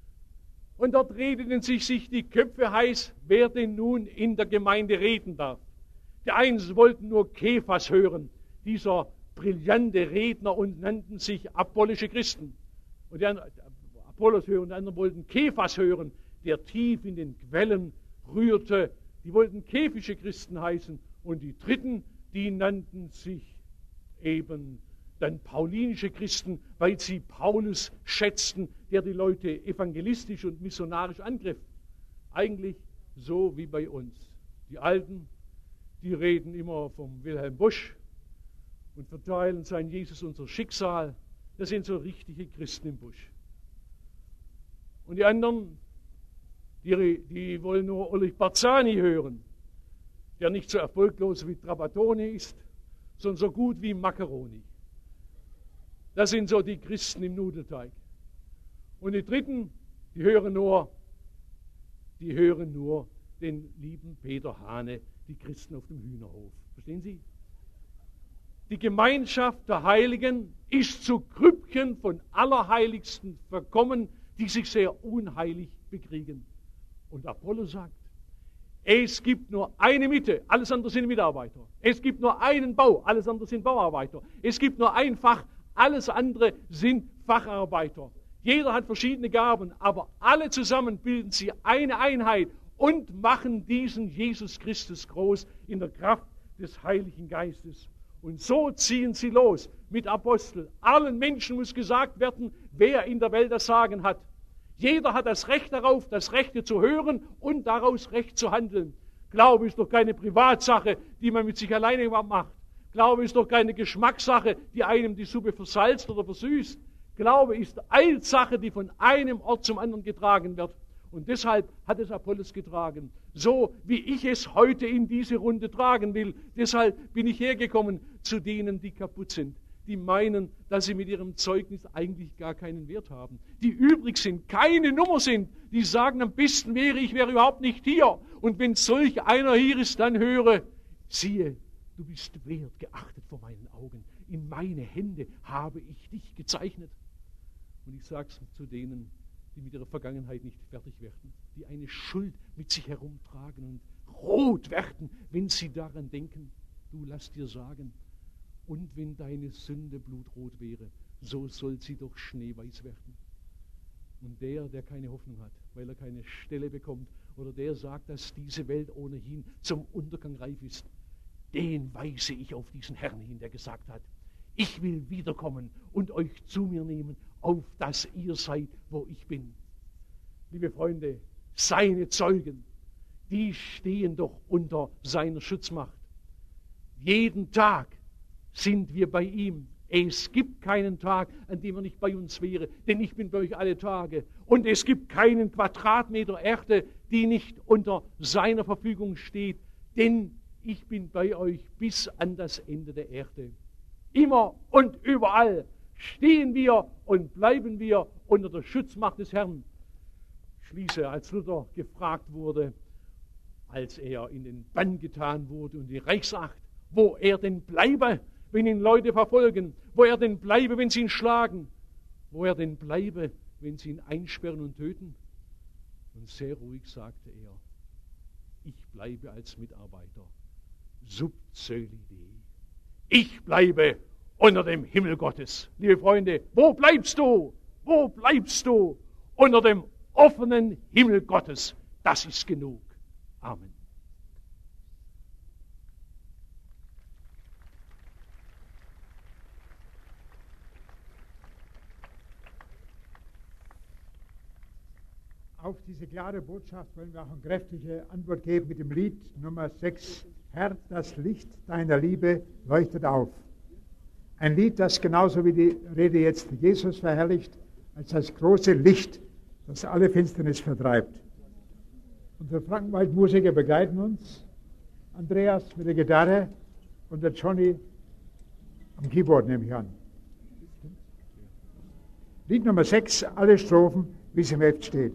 Und dort redeten sich, sich die Köpfe heiß, wer denn nun in der Gemeinde reden darf. Die einen wollten nur Kephas hören, dieser brillante Redner, und nannten sich apollische Christen. Und die anderen, Apollos hören, die anderen wollten Kephas hören, der tief in den Quellen rührte. Die wollten kephische Christen heißen. Und die Dritten, die nannten sich eben dann paulinische Christen, weil sie Paulus schätzten, der die Leute evangelistisch und missionarisch angriff. Eigentlich so wie bei uns. Die Alten, die reden immer vom Wilhelm Busch und verteilen sein Jesus unser Schicksal. Das sind so richtige Christen im Busch. Und die anderen, die, die wollen nur Ulrich Barzani hören, der nicht so erfolglos wie Trapattoni ist, sondern so gut wie Macaroni. Das sind so die Christen im Nudelteig. Und die Dritten, die hören nur, die hören nur den lieben Peter Hane, die Christen auf dem Hühnerhof. Verstehen Sie? Die Gemeinschaft der Heiligen ist zu Grüppchen von Allerheiligsten verkommen, die sich sehr unheilig bekriegen. Und Apollo sagt, es gibt nur eine Mitte, alles andere sind Mitarbeiter. Es gibt nur einen Bau, alles andere sind Bauarbeiter. Es gibt nur ein Fach, alles andere sind Facharbeiter. Jeder hat verschiedene Gaben, aber alle zusammen bilden sie eine Einheit und machen diesen Jesus Christus groß in der Kraft des Heiligen Geistes. Und so ziehen sie los mit Apostel. Allen Menschen muss gesagt werden, wer in der Welt das Sagen hat. Jeder hat das Recht darauf, das Rechte zu hören und daraus Recht zu handeln. Glaube ist doch keine Privatsache, die man mit sich alleine macht. Glaube ist doch keine Geschmackssache, die einem die Suppe versalzt oder versüßt. Glaube ist Eilsache, die von einem Ort zum anderen getragen wird. Und deshalb hat es Apollos getragen. So wie ich es heute in diese Runde tragen will. Deshalb bin ich hergekommen zu denen, die kaputt sind. Die meinen, dass sie mit ihrem Zeugnis eigentlich gar keinen Wert haben. Die übrig sind, keine Nummer sind. Die sagen, am besten wäre, ich wäre überhaupt nicht hier. Und wenn solch einer hier ist, dann höre, siehe, du bist wert, geachtet vor meinen Augen. In meine Hände habe ich dich gezeichnet. Und ich sage es zu denen, die mit ihrer Vergangenheit nicht fertig werden, die eine Schuld mit sich herumtragen und rot werden, wenn sie daran denken. Du, lass dir sagen, und wenn deine Sünde blutrot wäre, so soll sie doch schneeweiß werden. Und der, der keine Hoffnung hat, weil er keine Stelle bekommt, oder der sagt, dass diese Welt ohnehin zum Untergang reif ist, den weise ich auf diesen Herrn hin, der gesagt hat, Ich will wiederkommen und euch zu mir nehmen, auf dass ihr seid, wo ich bin. Liebe Freunde, seine Zeugen, die stehen doch unter seiner Schutzmacht. Jeden Tag sind wir bei ihm. Es gibt keinen Tag, an dem er nicht bei uns wäre, denn ich bin bei euch alle Tage. Und es gibt keinen Quadratmeter Erde, die nicht unter seiner Verfügung steht, denn ich bin bei euch bis an das Ende der Erde. Immer und überall stehen wir und bleiben wir unter der Schutzmacht des Herrn. Ich schließe, als Luther gefragt wurde, als er in den Bann getan wurde und die Reichsacht, wo er denn bleibe, wenn ihn Leute verfolgen, wo er denn bleibe, wenn sie ihn schlagen, wo er denn bleibe, wenn sie ihn einsperren und töten. Und sehr ruhig sagte er, ich bleibe als Mitarbeiter, sub coeli Dei. Ich bleibe unter dem Himmel Gottes. Liebe Freunde, wo bleibst du? Wo bleibst du? Unter dem offenen Himmel Gottes. Das ist genug. Amen. Auf diese klare Botschaft wollen wir auch eine kräftige Antwort geben mit dem Lied Nummer sechs. Herr, das Licht deiner Liebe leuchtet auf. Ein Lied, das genauso wie die Rede jetzt Jesus verherrlicht, als das große Licht, das alle Finsternis vertreibt. Unsere Frankenwald-Musiker begleiten uns. Andreas mit der Gitarre und der Johnny am Keyboard, nehme ich an. Lied Nummer sechs, alle Strophen, wie es im Heft steht.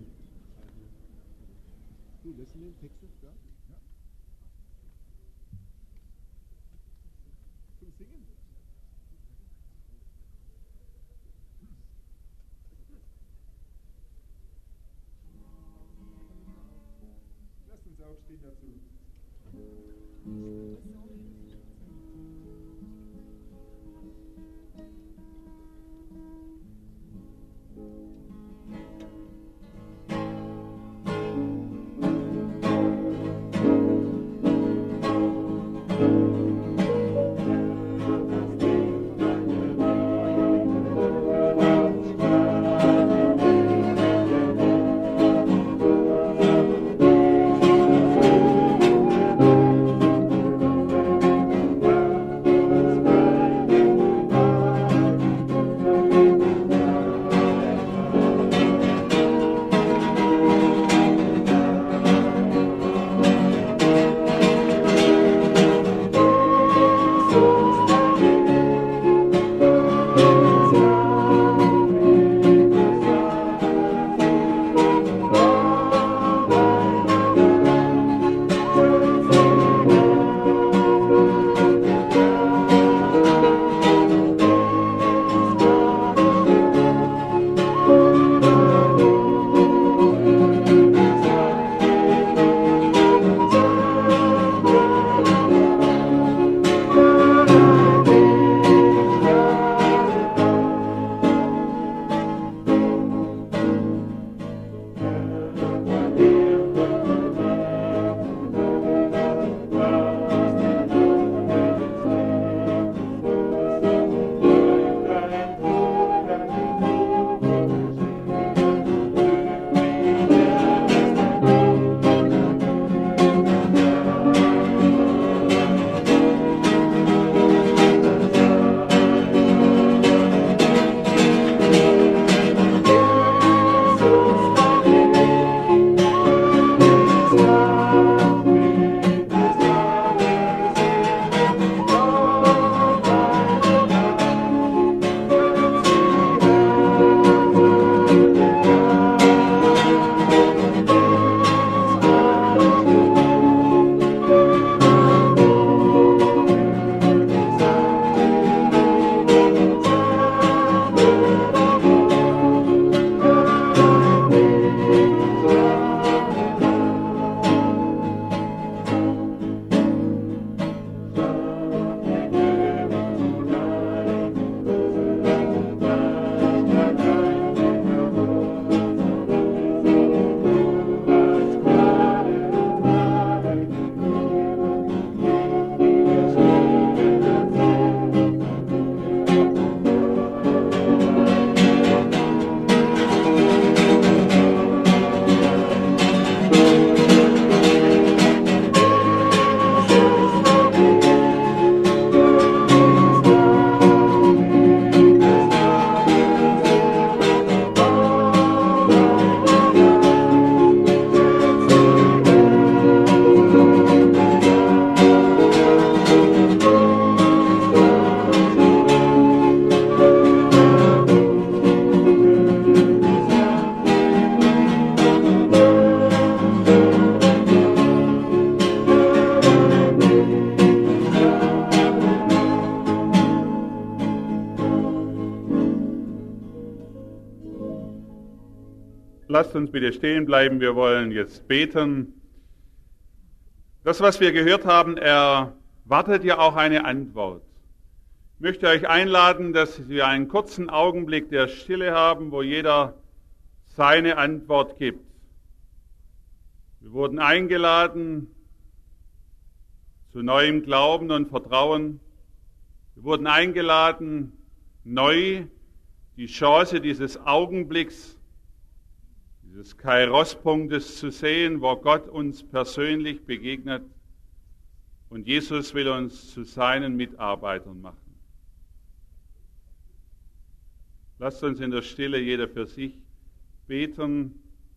Lasst uns bitte stehen bleiben, wir wollen jetzt beten. Das, was wir gehört haben, erwartet ja auch eine Antwort. Ich möchte euch einladen, dass wir einen kurzen Augenblick der Stille haben, wo jeder seine Antwort gibt. Wir wurden eingeladen zu neuem Glauben und Vertrauen. Wir wurden eingeladen, neu die Chance dieses Augenblicks, dieses Kairos-Punktes zu sehen, wo Gott uns persönlich begegnet. Und Jesus will uns zu seinen Mitarbeitern machen. Lasst uns in der Stille jeder für sich beten.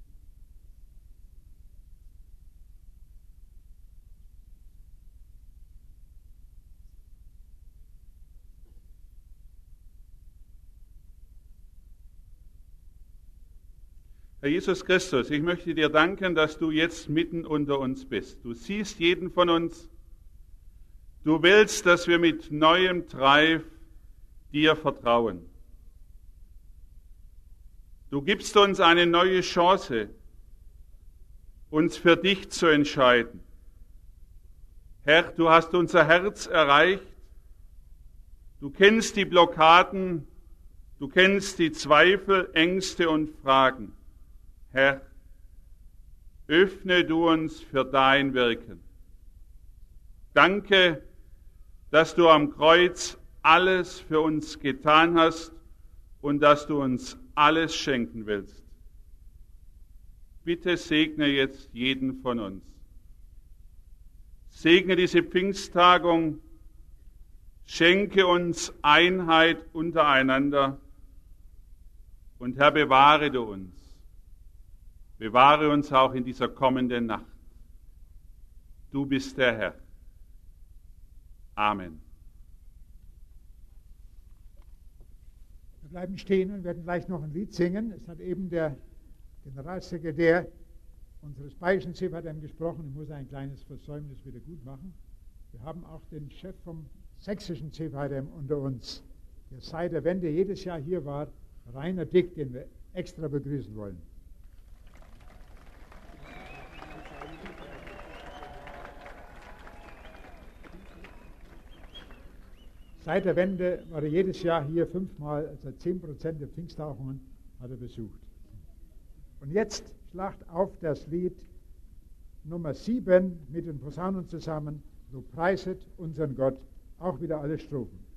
Herr Jesus Christus, ich möchte dir danken, dass du jetzt mitten unter uns bist. Du siehst jeden von uns. Du willst, dass wir mit neuem Drive dir vertrauen. Du gibst uns eine neue Chance, uns für dich zu entscheiden. Herr, du hast unser Herz erreicht. Du kennst die Blockaden, du kennst die Zweifel, Ängste und Fragen. Herr, öffne du uns für dein Wirken. Danke, dass du am Kreuz alles für uns getan hast und dass du uns alles schenken willst. Bitte segne jetzt jeden von uns. Segne diese Pfingsttagung, schenke uns Einheit untereinander und Herr, bewahre du uns. Bewahre uns auch in dieser kommenden Nacht. Du bist der Herr. Amen. Wir bleiben stehen und werden gleich noch ein Lied singen. Es hat eben der Generalsekretär unseres Bayerischen C V D M gesprochen. Ich muss ein kleines Versäumnis wieder gut machen. Wir haben auch den Chef vom Sächsischen C V D M unter uns, der seit der Wende jedes Jahr hier war, Rainer Dick, den wir extra begrüßen wollen. Seit der Wende war er jedes Jahr hier fünfmal, also zehn Prozent der Pfingsttauchungen hat er besucht. Und jetzt schlagt auf das Lied Nummer sieben mit den Posaunen zusammen, so preiset unseren Gott, auch wieder alle Strophen.